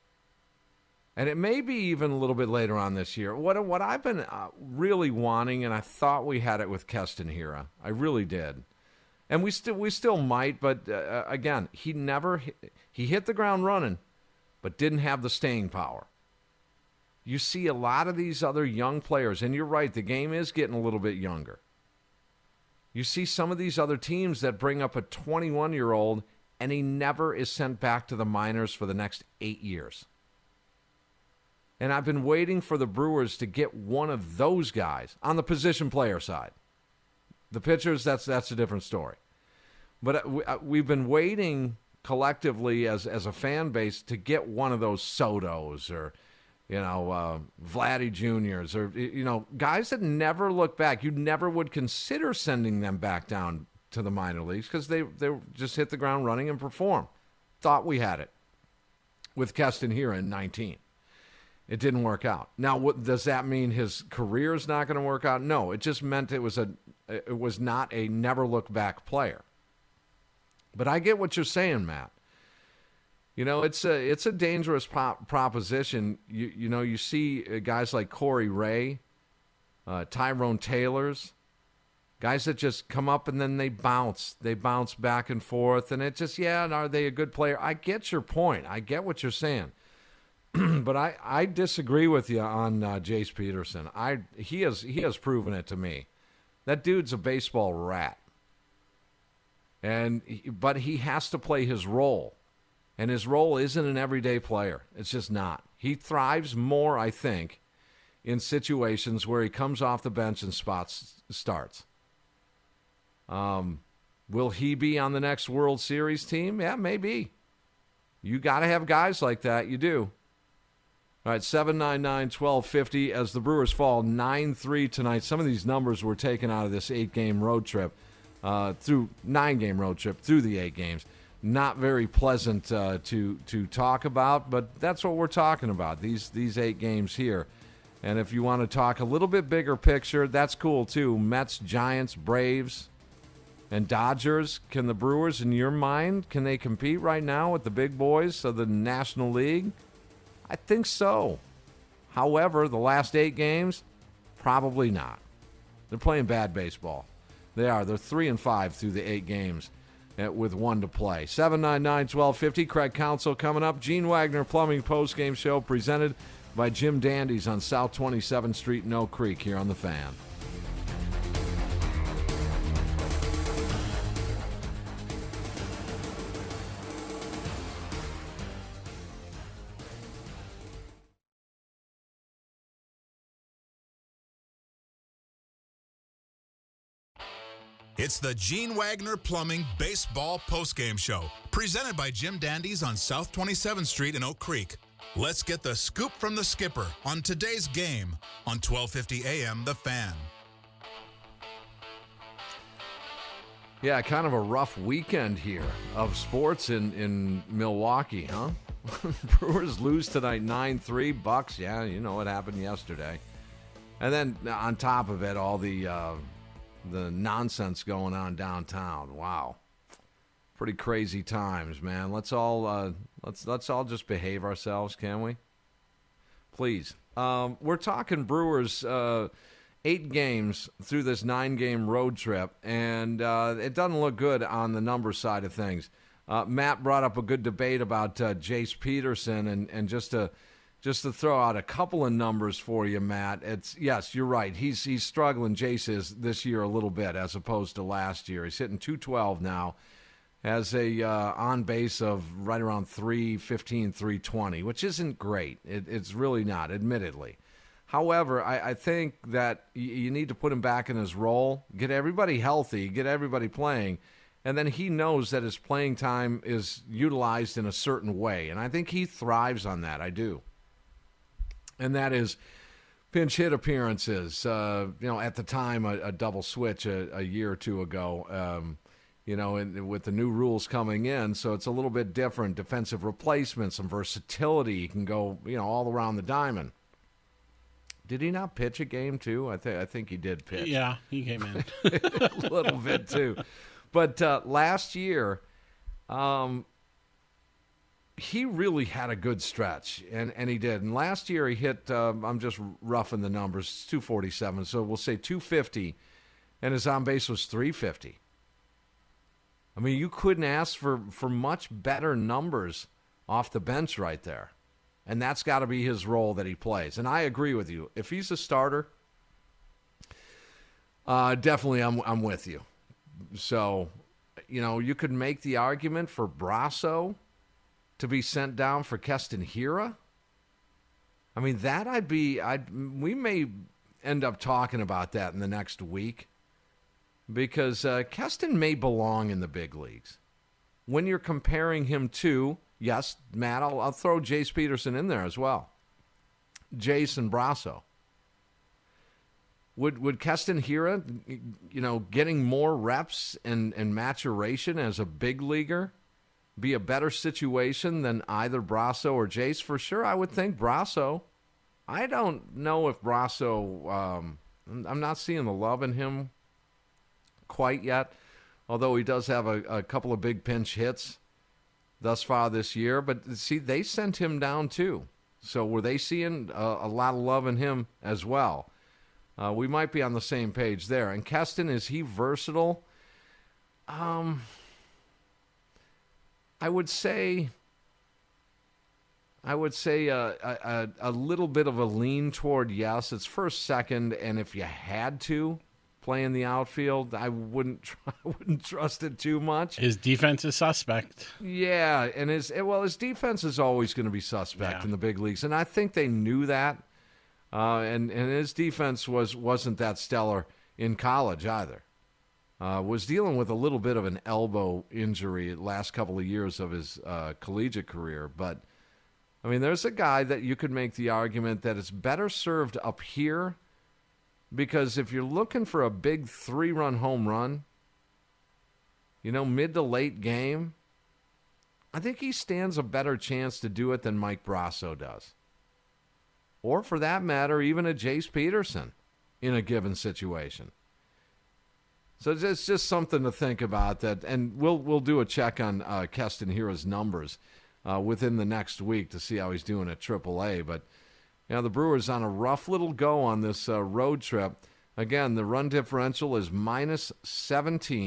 and it may be even a little bit later on this year. What what I've been uh, really wanting, and I thought we had it with Keston Hiura, I really did, and we still we still might. But uh, again, he never hit, he hit the ground running, but didn't have the staying power. You see a lot of these other young players, and you're right, the game is getting a little bit younger. You see some of these other teams that bring up a twenty-one-year-old, and he never is sent back to the minors for the next eight years. And I've been waiting for the Brewers to get one of those guys on the position player side. The pitchers, that's that's a different story. But we, we've been waiting collectively as, as a fan base to get one of those Sotos or you know, uh, Vladdy Juniors or, you know, guys that never look back. You never would consider sending them back down to the minor leagues because they, they just hit the ground running and perform. Thought we had it with Keston here in nineteen. It didn't work out. Now, what, does that mean his career is not going to work out? No, it just meant it was a it was not a never look back player. But I get what you're saying, Matt. You know, it's a it's a dangerous prop, proposition. You you know, you see guys like Corey Ray, uh, Tyrone Taylor's, guys that just come up and then they bounce. They bounce back and forth, and it just, yeah, are they a good player? I get your point. I get what you're saying. But I, I disagree with you on uh, Jace Peterson. I he has he has proven it to me. That dude's a baseball rat. And he, but he has to play his role. And his role isn't an everyday player. It's just not. He thrives more, I think, in situations where he comes off the bench and spots starts. Um, will he be on the next World Series team? Yeah, maybe. You got to have guys like that. You do. All right, seven nine nine, one two five zero as the Brewers fall nine three tonight. Some of these numbers were taken out of this eight-game road trip, uh, through nine-game road trip through the eight games. Not very pleasant uh, to to talk about, but that's what we're talking about, these these eight games here. And if you want to talk a little bit bigger picture, that's cool too. Mets, Giants, Braves, and Dodgers. Can the Brewers, in your mind, can they compete right now with the big boys of the National League? I think so. However, the last eight games, probably not. They're playing bad baseball. They are. They're three and five through the eight games. at, with one to play. seven nine nine, one two five zero. Craig Counsell coming up. Gene Wagner Plumbing Postgame Show presented by Jim Dandy's on South twenty-seventh Street in Oak Creek here on The Fan. It's the Gene Wagner Plumbing Baseball Postgame Show, presented by Jim Dandy's on South twenty-seventh Street in Oak Creek. Let's get the scoop from the skipper on today's game on twelve fifty A M The Fan. Yeah, kind of a rough weekend here of sports in, in Milwaukee, huh? Brewers lose tonight nine three. Bucks, yeah, you know what happened yesterday. And then on top of it, all the... Uh, the nonsense going on downtown. Wow. Pretty crazy times, man. Let's all uh, let's let's all just behave ourselves, can we? Please. Um, we're talking Brewers uh, eight games through this nine-game road trip, and uh, it doesn't look good on the number side of things. Uh, Matt brought up a good debate about uh, Jace Peterson, and, and just to Just to throw out a couple of numbers for you, Matt, it's yes, you're right. He's he's struggling, Jace is, this year a little bit as opposed to last year. He's hitting two twelve now, has a uh, on base of right around three fifteen, three twenty, which isn't great. It, it's really not, admittedly. However, I, I think that y- you need to put him back in his role, get everybody healthy, get everybody playing, and then he knows that his playing time is utilized in a certain way, and I think he thrives on that. I do. And that is pinch hit appearances. Uh, you know, at the time, a, a double switch a, a year or two ago. Um, you know, and with the new rules coming in, so it's a little bit different. Defensive replacement, some versatility. You can go, you know, all around the diamond. Did he not pitch a game too? I think I think he did pitch. Yeah, he came in a little bit too. But uh, last year. Um, He really had a good stretch, and, and he did. And last year he hit, um, I'm just roughing the numbers, two forty-seven, so we'll say two fifty, and his on-base was three fifty. I mean, you couldn't ask for, for much better numbers off the bench right there. And that's got to be his role that he plays. And I agree with you. If he's a starter, uh, definitely I'm, I'm with you. So, you know, you could make the argument for Brasso to be sent down for Keston Hiura. I mean, that I'd be, I'd, we may end up talking about that in the next week because uh, Keston may belong in the big leagues. When you're comparing him to, yes, Matt, I'll, I'll throw Jace Peterson in there as well. Jace and Brasso. Would would Keston Hiura, you know, getting more reps and, and maturation as a big leaguer be a better situation than either Brasso or Jace? For sure, I would think Brasso. I don't know if Brasso, um, I'm not seeing the love in him quite yet, although he does have a, a couple of big pinch hits thus far this year. But, see, they sent him down too. So were they seeing a, a lot of love in him as well? Uh, we might be on the same page there. And Keston, is he versatile? Um... I would say, I would say a, a, a little bit of a lean toward yes. It's first, second, and if you had to play in the outfield, I wouldn't tr- I wouldn't trust it too much. His defense is suspect. Yeah, and his well, his defense is always going to be suspect yeah. in the big leagues, and I think they knew that. Uh, and and his defense was wasn't that stellar in college either. Uh, was dealing with a little bit of an elbow injury the last couple of years of his uh, collegiate career. But, I mean, there's a guy that you could make the argument that it's better served up here because if you're looking for a big three-run home run, you know, mid to late game, I think he stands a better chance to do it than Mike Brasso does. Or, for that matter, even a Jace Peterson in a given situation. So it's just something to think about. That, and we'll we'll do a check on uh, Keston Hiura's numbers uh, within the next week to see how he's doing at triple A. But you know, the Brewers on a rough little go on this uh, road trip. Again, the run differential is minus seventeen.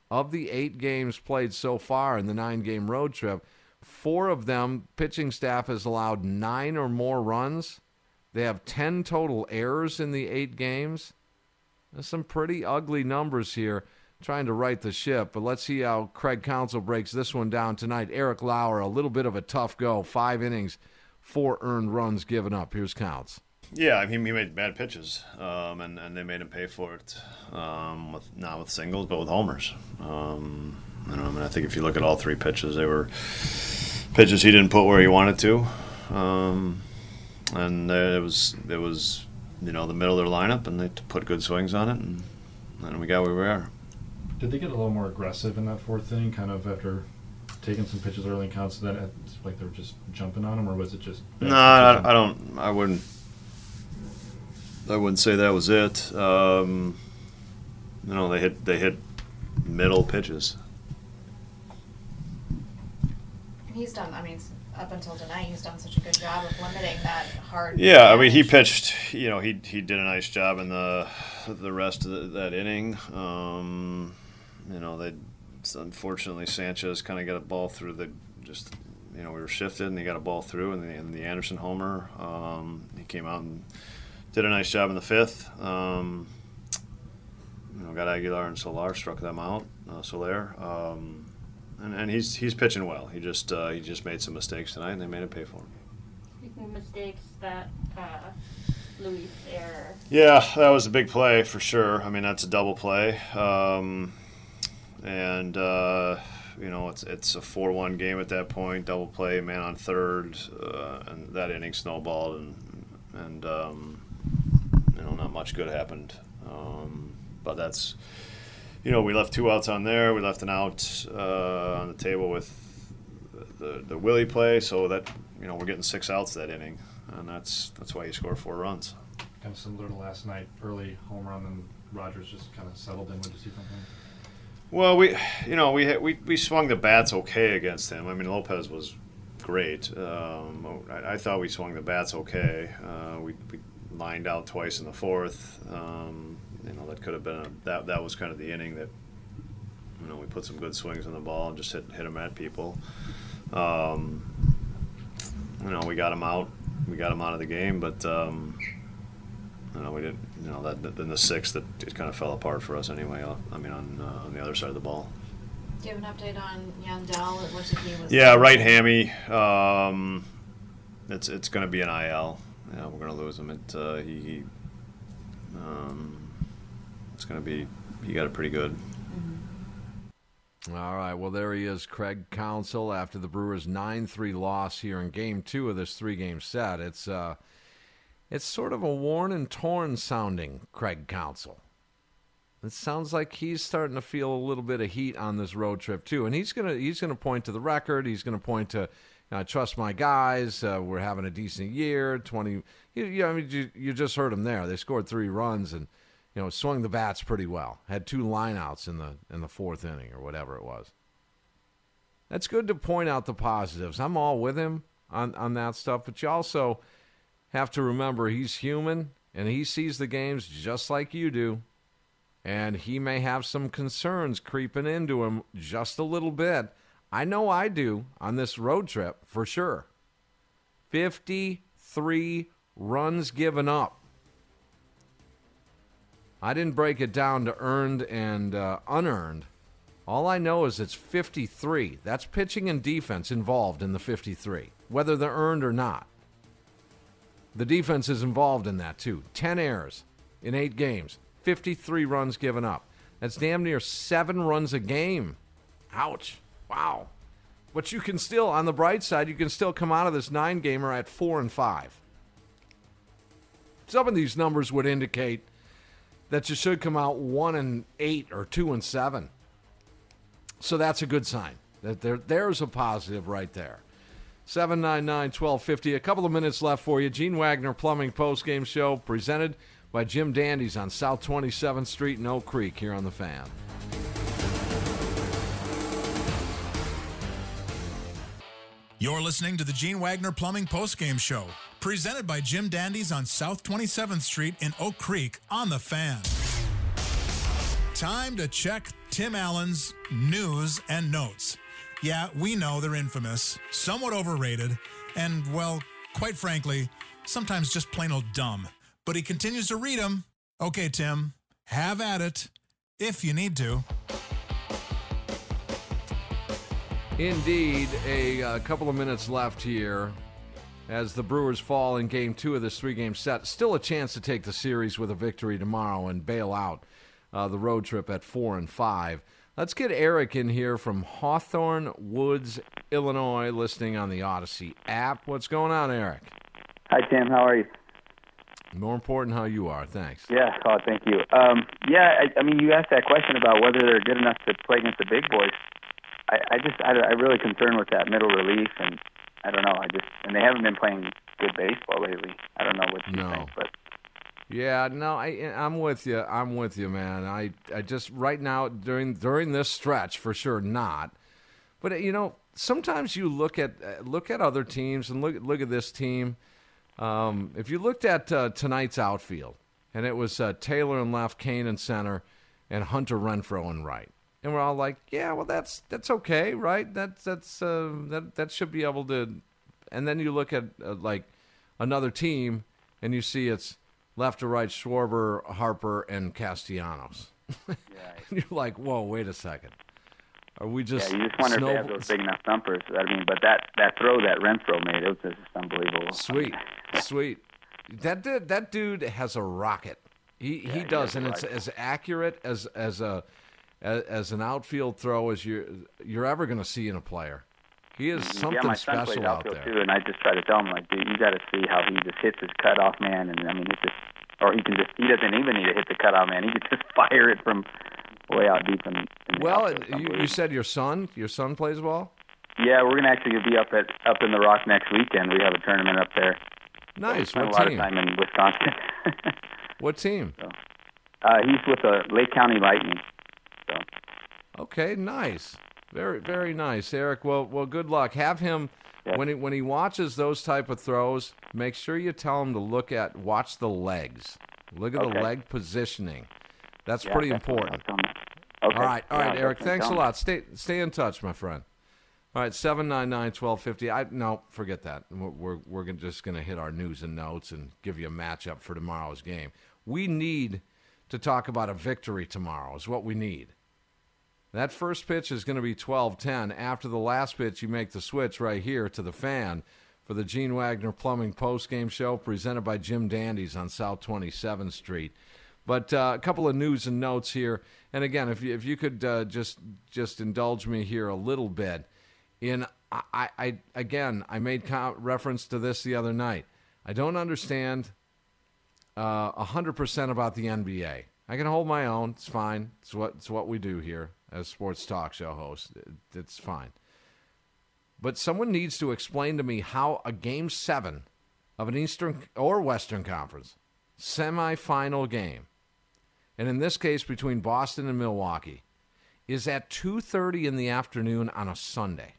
of the eight games played so far in the nine-game road trip, four of them, pitching staff has allowed nine or more runs. They have ten total errors in the eight games. There's some pretty ugly numbers here trying to right the ship, but let's see how Craig Counsell breaks this one down tonight. Eric Lauer, a little bit of a tough go. Five innings, four earned runs given up. Here's Counts. Yeah, I mean, he made bad pitches, um, and, and they made him pay for it, um, with, not with singles, but with homers. Um, I, don't know, I mean, I think if you look at all three pitches, they were pitches he didn't put where he wanted to, um, and it was, it was, you know, the middle of their lineup, and they put good swings on it, and then we got where we are. Did they get a little more aggressive in that fourth inning, kind of after taking some pitches early in counts, so that it's like they were just jumping on them, or was it just? No, I, I don't. I wouldn't. I wouldn't say that was it. Um, you know, they hit they hit middle pitches. He's done. I mean, up until tonight, he's done such a good job of limiting that hard. Yeah, damage. I mean, he pitched. You know, he he did a nice job in the the rest of the, that inning. Um, you know, they unfortunately Sanchez kind of got a ball through the just. You know, we were shifted, and he got a ball through, and the, and the Anderson homer. Um, he came out and did a nice job in the fifth. Um, you know, got Aguilar and Solar, struck them out. Uh, Soler, um, and, and he's he's pitching well. He just uh, he just made some mistakes tonight, and they made him pay for them. Speaking of mistakes, that uh, Luis error. Yeah, that was a big play for sure. I mean, that's a double play, um, and uh, you know it's it's a four one game at that point. Double play, man on third, uh, and that inning snowballed, and and. Um, You know, not much good happened, um, but that's, you know, we left two outs on there. We left an out uh, on the table with the the Willie play, so that, you know, we're getting six outs that inning, and that's that's why he scored four runs. Kind of similar to last night, early home run, and Rogers just kind of settled in. What did you see from him? Well, we, you know, we we we swung the bats okay against him. I mean, Lopez was great. Um, I, I thought we swung the bats okay. Uh, we. we lined out twice in the fourth. Um, you know, that could have been a, that. That was kind of the inning that, you know, we put some good swings on the ball and just hit hit them at people. Um, you know, we got him out. We got him out of the game, but um, you know, we didn't. You know, that then the sixth, that it kind of fell apart for us anyway. I mean, on uh, on the other side of the ball. Do you have an update on Yandel? It looks like he was. Yeah, right hammy. Um, it's it's going to be an I L. Yeah, we're going to lose him. It, uh, he, he um, it's going to be, he got it pretty good. Mm-hmm. All right, well, there he is, Craig Counsell, after the Brewers' nine three loss here in Game two of this three-game set. It's uh, it's sort of a worn and torn sounding Craig Counsell. It sounds like he's starting to feel a little bit of heat on this road trip, too. And he's going to he's gonna point to the record. He's going to point to, I trust my guys. Uh, we're having a decent year. Twenty. You, you, I mean, you, you just heard them there. They scored three runs and, you know, swung the bats pretty well. Had two lineouts in the in the fourth inning or whatever it was. That's good to point out the positives. I'm all with him on on that stuff, but you also have to remember he's human and he sees the games just like you do, and he may have some concerns creeping into him just a little bit. I know I do on this road trip, for sure. fifty-three runs given up. I didn't break it down to earned and uh, unearned. All I know is it's fifty-three. That's pitching and defense involved in the fifty-three, whether they're earned or not. The defense is involved in that, too. ten errors in eight games. fifty-three runs given up. That's damn near seven runs a game. Ouch. Wow. But you can still, on the bright side, you can still come out of this nine-gamer at four and five. Some of these numbers would indicate that you should come out one and eight or two and seven. So that's a good sign. That there, there's a positive right there. seven nine nine, one two five zero. A couple of minutes left for you. Gene Wagner Plumbing Postgame Show presented by Jim Dandy's on South twenty-seventh Street in Oak Creek here on The Fan. You're listening to the Gene Wagner Plumbing Postgame Show, presented by Jim Dandy's on South twenty-seventh Street in Oak Creek on The Fan. Time to check Tim Allen's news and notes. Yeah, we know they're infamous, somewhat overrated, and, well, quite frankly, sometimes just plain old dumb. But he continues to read them. Okay, Tim, have at it, if you need to. Indeed, a, a couple of minutes left here as the Brewers fall in game two of this three-game set. Still a chance to take the series with a victory tomorrow and bail out uh, the road trip at four and five. Let's get Eric in here from Hawthorne Woods, Illinois, listening on the Odyssey app. What's going on, Eric? Hi, Tim. How are you? More important how you are. Thanks. Yeah, oh, thank you. Um, yeah, I, I mean, you asked that question about whether they're good enough to play against the big boys. I, I just, I, I'm really concerned with that middle relief, and I don't know. I just, and they haven't been playing good baseball lately. I don't know what you No. think, but Yeah, no, I, I'm with you. I'm with you, man. I, I just right now during during this stretch for sure not. But you know, sometimes you look at uh, look at other teams and look look at this team. Um, if you looked at uh, tonight's outfield, and it was uh, Taylor in left, Kane in center, and Hunter Renfroe in right, and we're all like, yeah, well, that's that's okay, right? That's that's uh, that that should be able to. And then you look at uh, like another team, and you see it's left to right, Schwarber, Harper, and Castellanos. yeah, And you're like, whoa, wait a second. Are we just yeah, you just wonder snow- if they have those big enough thumpers. I mean, but that, that throw that Renfroe made, it was just unbelievable. Sweet, sweet. That dude, that dude has a rocket. He Yeah, he he does, has and a it's rocket. as accurate as as a as, as an outfield throw as you you're ever going to see in a player. He is something yeah, my son plays special out outfield there. too, and I just try to tell him, like, dude, you got to see how he just hits his cutoff man, and I mean, it's just, or he can just, he doesn't even need to hit the cutoff man. He can just fire it from way out deep in. in the Well, outfield. It's you, you unbelievable. said your son, your son plays ball. Yeah, we're gonna actually be up at up in the Rock next weekend. We have a tournament up there. Nice. So we spend What a lot team? of time in Wisconsin. What team? So, uh, he's with the Lake County Lightning. So. Okay, nice. Very, very nice, Eric. Well, well, good luck. Have him when he when he watches those type of throws. Make sure you tell him to look at watch the legs. Look at Okay. the leg positioning. That's Yeah, pretty definitely. important. I'll tell him. Okay. All right, all Yeah, right, I'll Eric. definitely Thanks a tell him. lot. Stay stay in touch, my friend. All right, seven nine nine twelve fifty. I no, forget that. We're we're, we're gonna, just going to hit our news and notes and give you a matchup for tomorrow's game. We need to talk about a victory tomorrow. Is what we need. That first pitch is going to be twelve ten. After the last pitch, you make the switch right here to the Fan for the Gene Wagner Plumbing postgame show presented by Jim Dandy's on South twenty-seventh Street. But uh, a couple of news and notes here. And again, if you, if you could uh, just just indulge me here a little bit. In I, I again, I made com- reference to this the other night. I don't understand uh, one hundred percent about the N B A. I can hold my own. It's fine. It's what it's what we do here as sports talk show hosts. It, it's fine. But someone needs to explain to me how a game seven of an Eastern or Western Conference semifinal game, and in this case between Boston and Milwaukee, is at two thirty in the afternoon on a Sunday.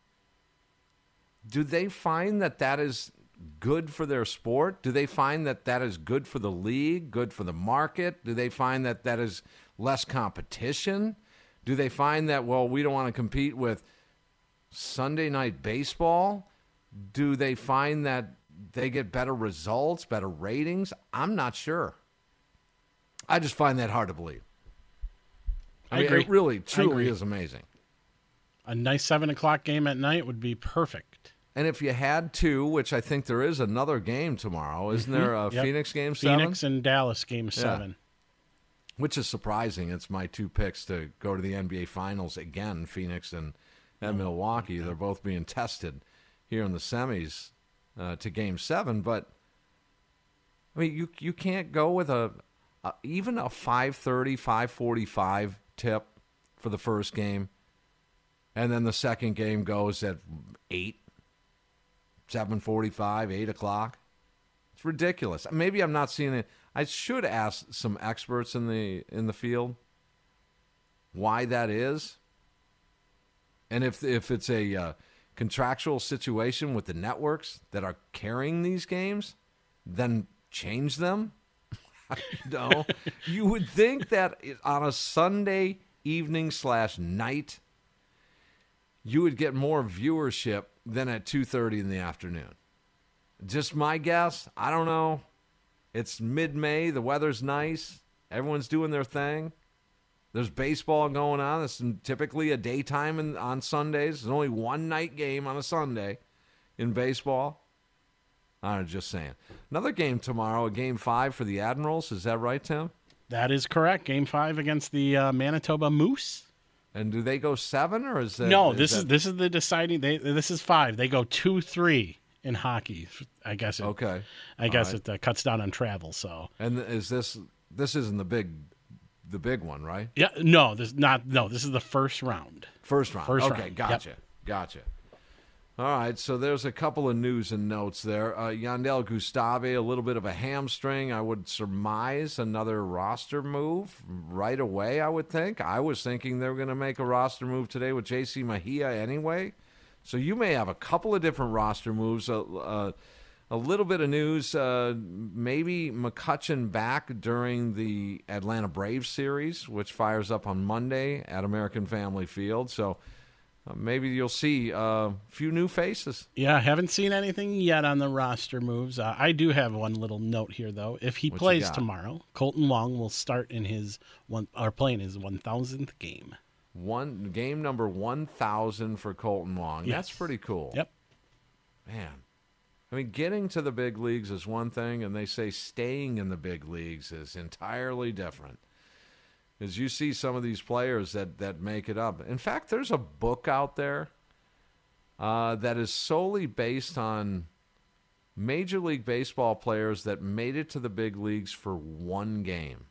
Do they find that that is good for their sport? Do they find that that is good for the league, good for the market? Do they find that that is less competition? Do they find that, well, we don't want to compete with Sunday night baseball? Do they find that they get better results, better ratings? I'm not sure. I just find that hard to believe. I, I mean, agree. It really, I truly agree. is amazing. A nice seven o'clock game at night would be perfect. And if you had to, which I think there is another game tomorrow, isn't there a Mhm. Yep. Phoenix game seven? Phoenix and Dallas game Yeah. seven. Which is surprising. It's my two picks to go to the N B A Finals again, Phoenix and, and Milwaukee. They're both being tested here in the semis uh, to game seven. But, I mean, you you can't go with a, a even a five thirty, five forty-five tip for the first game, and then the second game goes at eight, seven forty-five, eight o'clock. It's ridiculous. Maybe I'm not seeing it. I should ask some experts in the in the field why that is, and if if it's a uh, contractual situation with the networks that are carrying these games, then change them. you know, you would think that on a Sunday evening slash night, you would get more viewership than at two thirty in the afternoon. Just my guess. I don't know. It's mid-May. The weather's nice. Everyone's doing their thing. There's baseball going on. It's typically a daytime in, on Sundays. There's only one night game on a Sunday in baseball. I'm just saying. Another game tomorrow, a game five for the Admirals. Is that right, Tim? That is correct. Game five against the uh, Manitoba Moose. And do they go seven or is that? No, is this that... is this is the deciding. They this is five. They go two three in hockey. I guess. It, okay. I guess right. it uh, cuts down on travel. So. And is this this isn't the big the big one, right? Yeah. No, this not. No, this is the first round. First round. First okay, round. gotcha. Yep. Gotcha. All right, so there's a couple of news and notes there. Uh, Yandel Gustave, a little bit of a hamstring. I would surmise another roster move right away, I would think. I was thinking they were going to make a roster move today with J C Mejia anyway. So you may have a couple of different roster moves. Uh, uh, a little bit of news, uh, maybe McCutchen back during the Atlanta Braves series, which fires up on Monday at American Family Field. So... Uh, maybe you'll see a uh, few new faces. Yeah, I haven't seen anything yet on the roster moves. Uh, I do have one little note here, though. If he What plays tomorrow, Colton Wong will start in his one or playing his one thousandth game. One game number one thousand for Colton Wong. Yes. That's pretty cool. Yep. Man, I mean, getting to the big leagues is one thing, and they say staying in the big leagues is entirely different. As you see some of these players that, that make it up. In fact, there's a book out there uh, that is solely based on Major League Baseball players that made it to the big leagues for one game.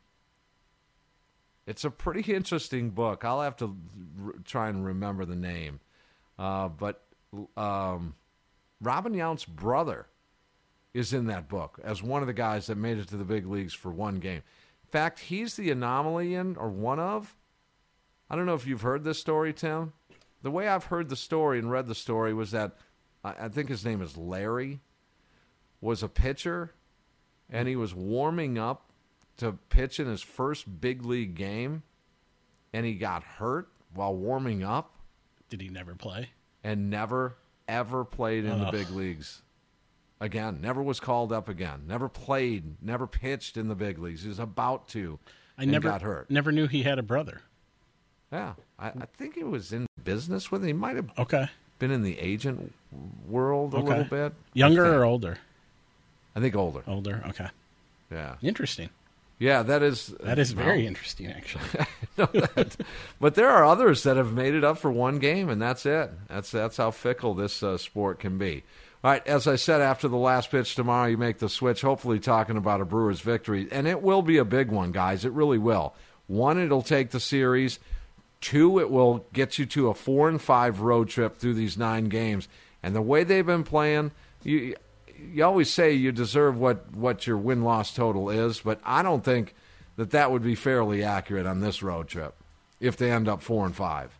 It's a pretty interesting book. I'll have to r- try and remember the name. Uh, but um, Robin Yount's brother is in that book as one of the guys that made it to the big leagues for one game. In fact, he's the anomaly in, or one of, I don't know if you've heard this story, Tim. The way I've heard the story and read the story was that, I think his name is Larry, was a pitcher, and he was warming up to pitch in his first big league game, and he got hurt while warming up. Did he never play? And never, ever played in Ugh. the big leagues. Again, never was called up again. Never played, never pitched in the big leagues. He was about to, I and never got hurt. Never knew he had a brother. Yeah, I, I think he was in business with him. He might have okay. been in the agent world a Okay. little bit. Younger I think. or older? I think older. Older, okay. Yeah. Interesting. Yeah, that is... That is very well, interesting, actually. no, that, but there are others that have made it up for one game, and that's it. That's, that's how fickle this uh, sport can be. All right, as I said, after the last pitch tomorrow, you make the switch, hopefully talking about a Brewers victory. And it will be a big one, guys. It really will. One, it'll take the series. Two, it will get you to a four and five road trip through these nine games. And the way they've been playing, you you always say you deserve what, what your win-loss total is, but I don't think that that would be fairly accurate on this road trip if they end up four and five.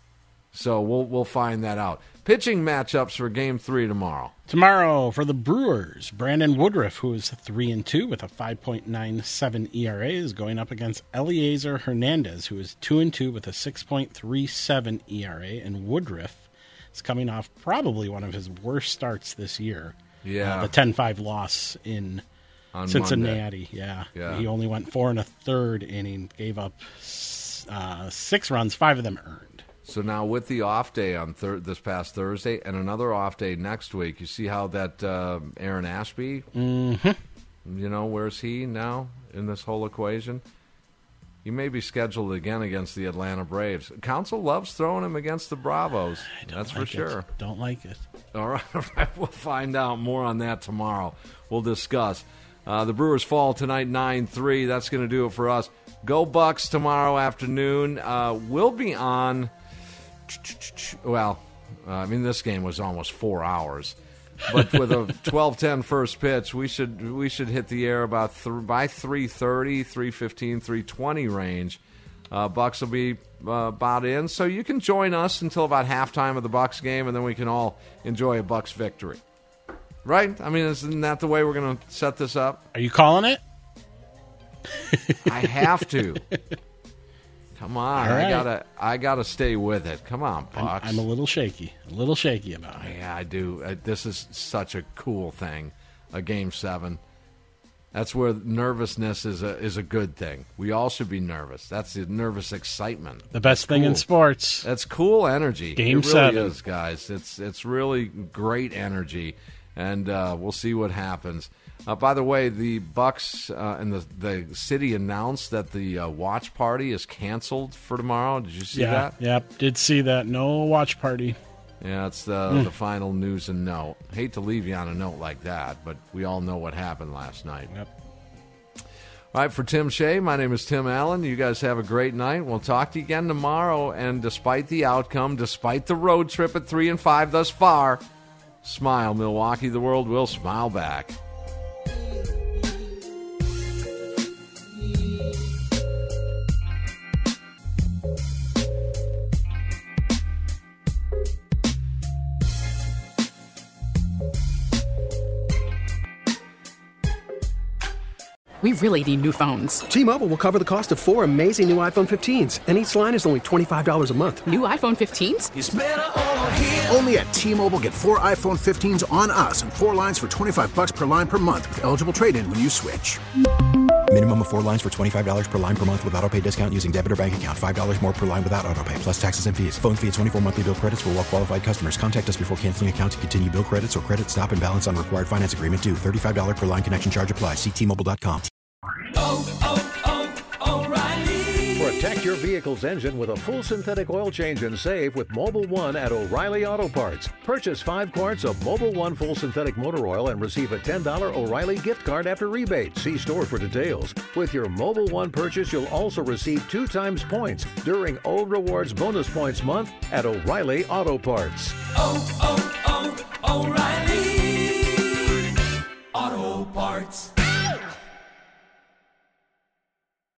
So we'll we'll find that out. Pitching matchups for Game Three tomorrow. Tomorrow for the Brewers, Brandon Woodruff, who is three and two with a five point nine seven E R A, is going up against Eliezer Hernandez, who is two and two with a six point three seven E R A, and Woodruff is coming off probably one of his worst starts this year. Yeah, uh, the ten five loss in On Cincinnati. Monday. Yeah. Yeah, he only went four and a third inning, gave up uh, six runs, five of them earned. So now with the off day on thir- this past Thursday and another off day next week, you see how that uh, Aaron Ashby, mm-hmm. you know, where's he now in this whole equation? He may be scheduled again against the Atlanta Braves. Council loves throwing him against the Bravos. That's like for sure. It. Don't like it. All right, we'll find out more on that tomorrow. We'll discuss. Uh, the Brewers fall tonight nine three. That's going to do it for us. Go Bucks tomorrow afternoon. Uh, we'll be on... Well, uh, I mean, this game was almost four hours, but with a twelve ten first pitch, we should we should hit the air about th- by three thirty, three fifteen, three twenty range. Uh, Bucks will be uh, about in, so you can join us until about halftime of the Bucks game, and then we can all enjoy a Bucks victory. Right? I mean, isn't that the way we're going to set this up? Are you calling it? I have to. Come on, All right. I gotta, I gotta stay with it. Come on, Bucks. I'm, I'm a little shaky, a little shaky about it. Yeah, I do. Uh, this is such a cool thing, a game seven. That's where nervousness is a is a good thing. We all should be nervous. That's the nervous excitement. The best That's thing cool. in sports. That's cool energy. Game it really seven. is, guys. It's it's really great energy, and uh, we'll see what happens. Uh, by the way, the Bucks uh, and the the city announced that the uh, watch party is canceled for tomorrow. Did you see yeah, that? Yep, did see that. No watch party. Yeah, it's the, Mm. the final news and note. Hate to leave you on a note like that, but we all know what happened last night. Yep. All right, for Tim Shea, my name is Tim Allen. You guys have a great night. We'll talk to you again tomorrow. And despite the outcome, despite the road trip at three and five thus far, smile, Milwaukee. The world will smile back. We really need new phones. T-Mobile will cover the cost of four amazing new iPhone fifteens, and each line is only twenty-five dollars a month. New iPhone fifteens? It's better over here. Only at T-Mobile, get four iPhone fifteens on us and four lines for twenty-five bucks per line per month with eligible trade-in when you switch. Minimum of four lines for twenty-five dollars per line per month with autopay discount using debit or bank account. five dollars more per line without autopay, plus taxes and fees. Phone fee at twenty-four monthly bill credits for well-qualified customers. Contact us before canceling account to continue bill credits or credit stop and balance on required finance agreement due. thirty-five dollars per line connection charge applies. See T Mobile dot com. Protect your vehicle's engine with a full synthetic oil change and save with Mobile One at O'Reilly Auto Parts. Purchase five quarts of Mobile One full synthetic motor oil and receive a ten dollars O'Reilly gift card after rebate. See store for details. With your Mobile One purchase, you'll also receive two times points during O Rewards Bonus Points Month at O'Reilly Auto Parts. Oh, oh, oh, O'Reilly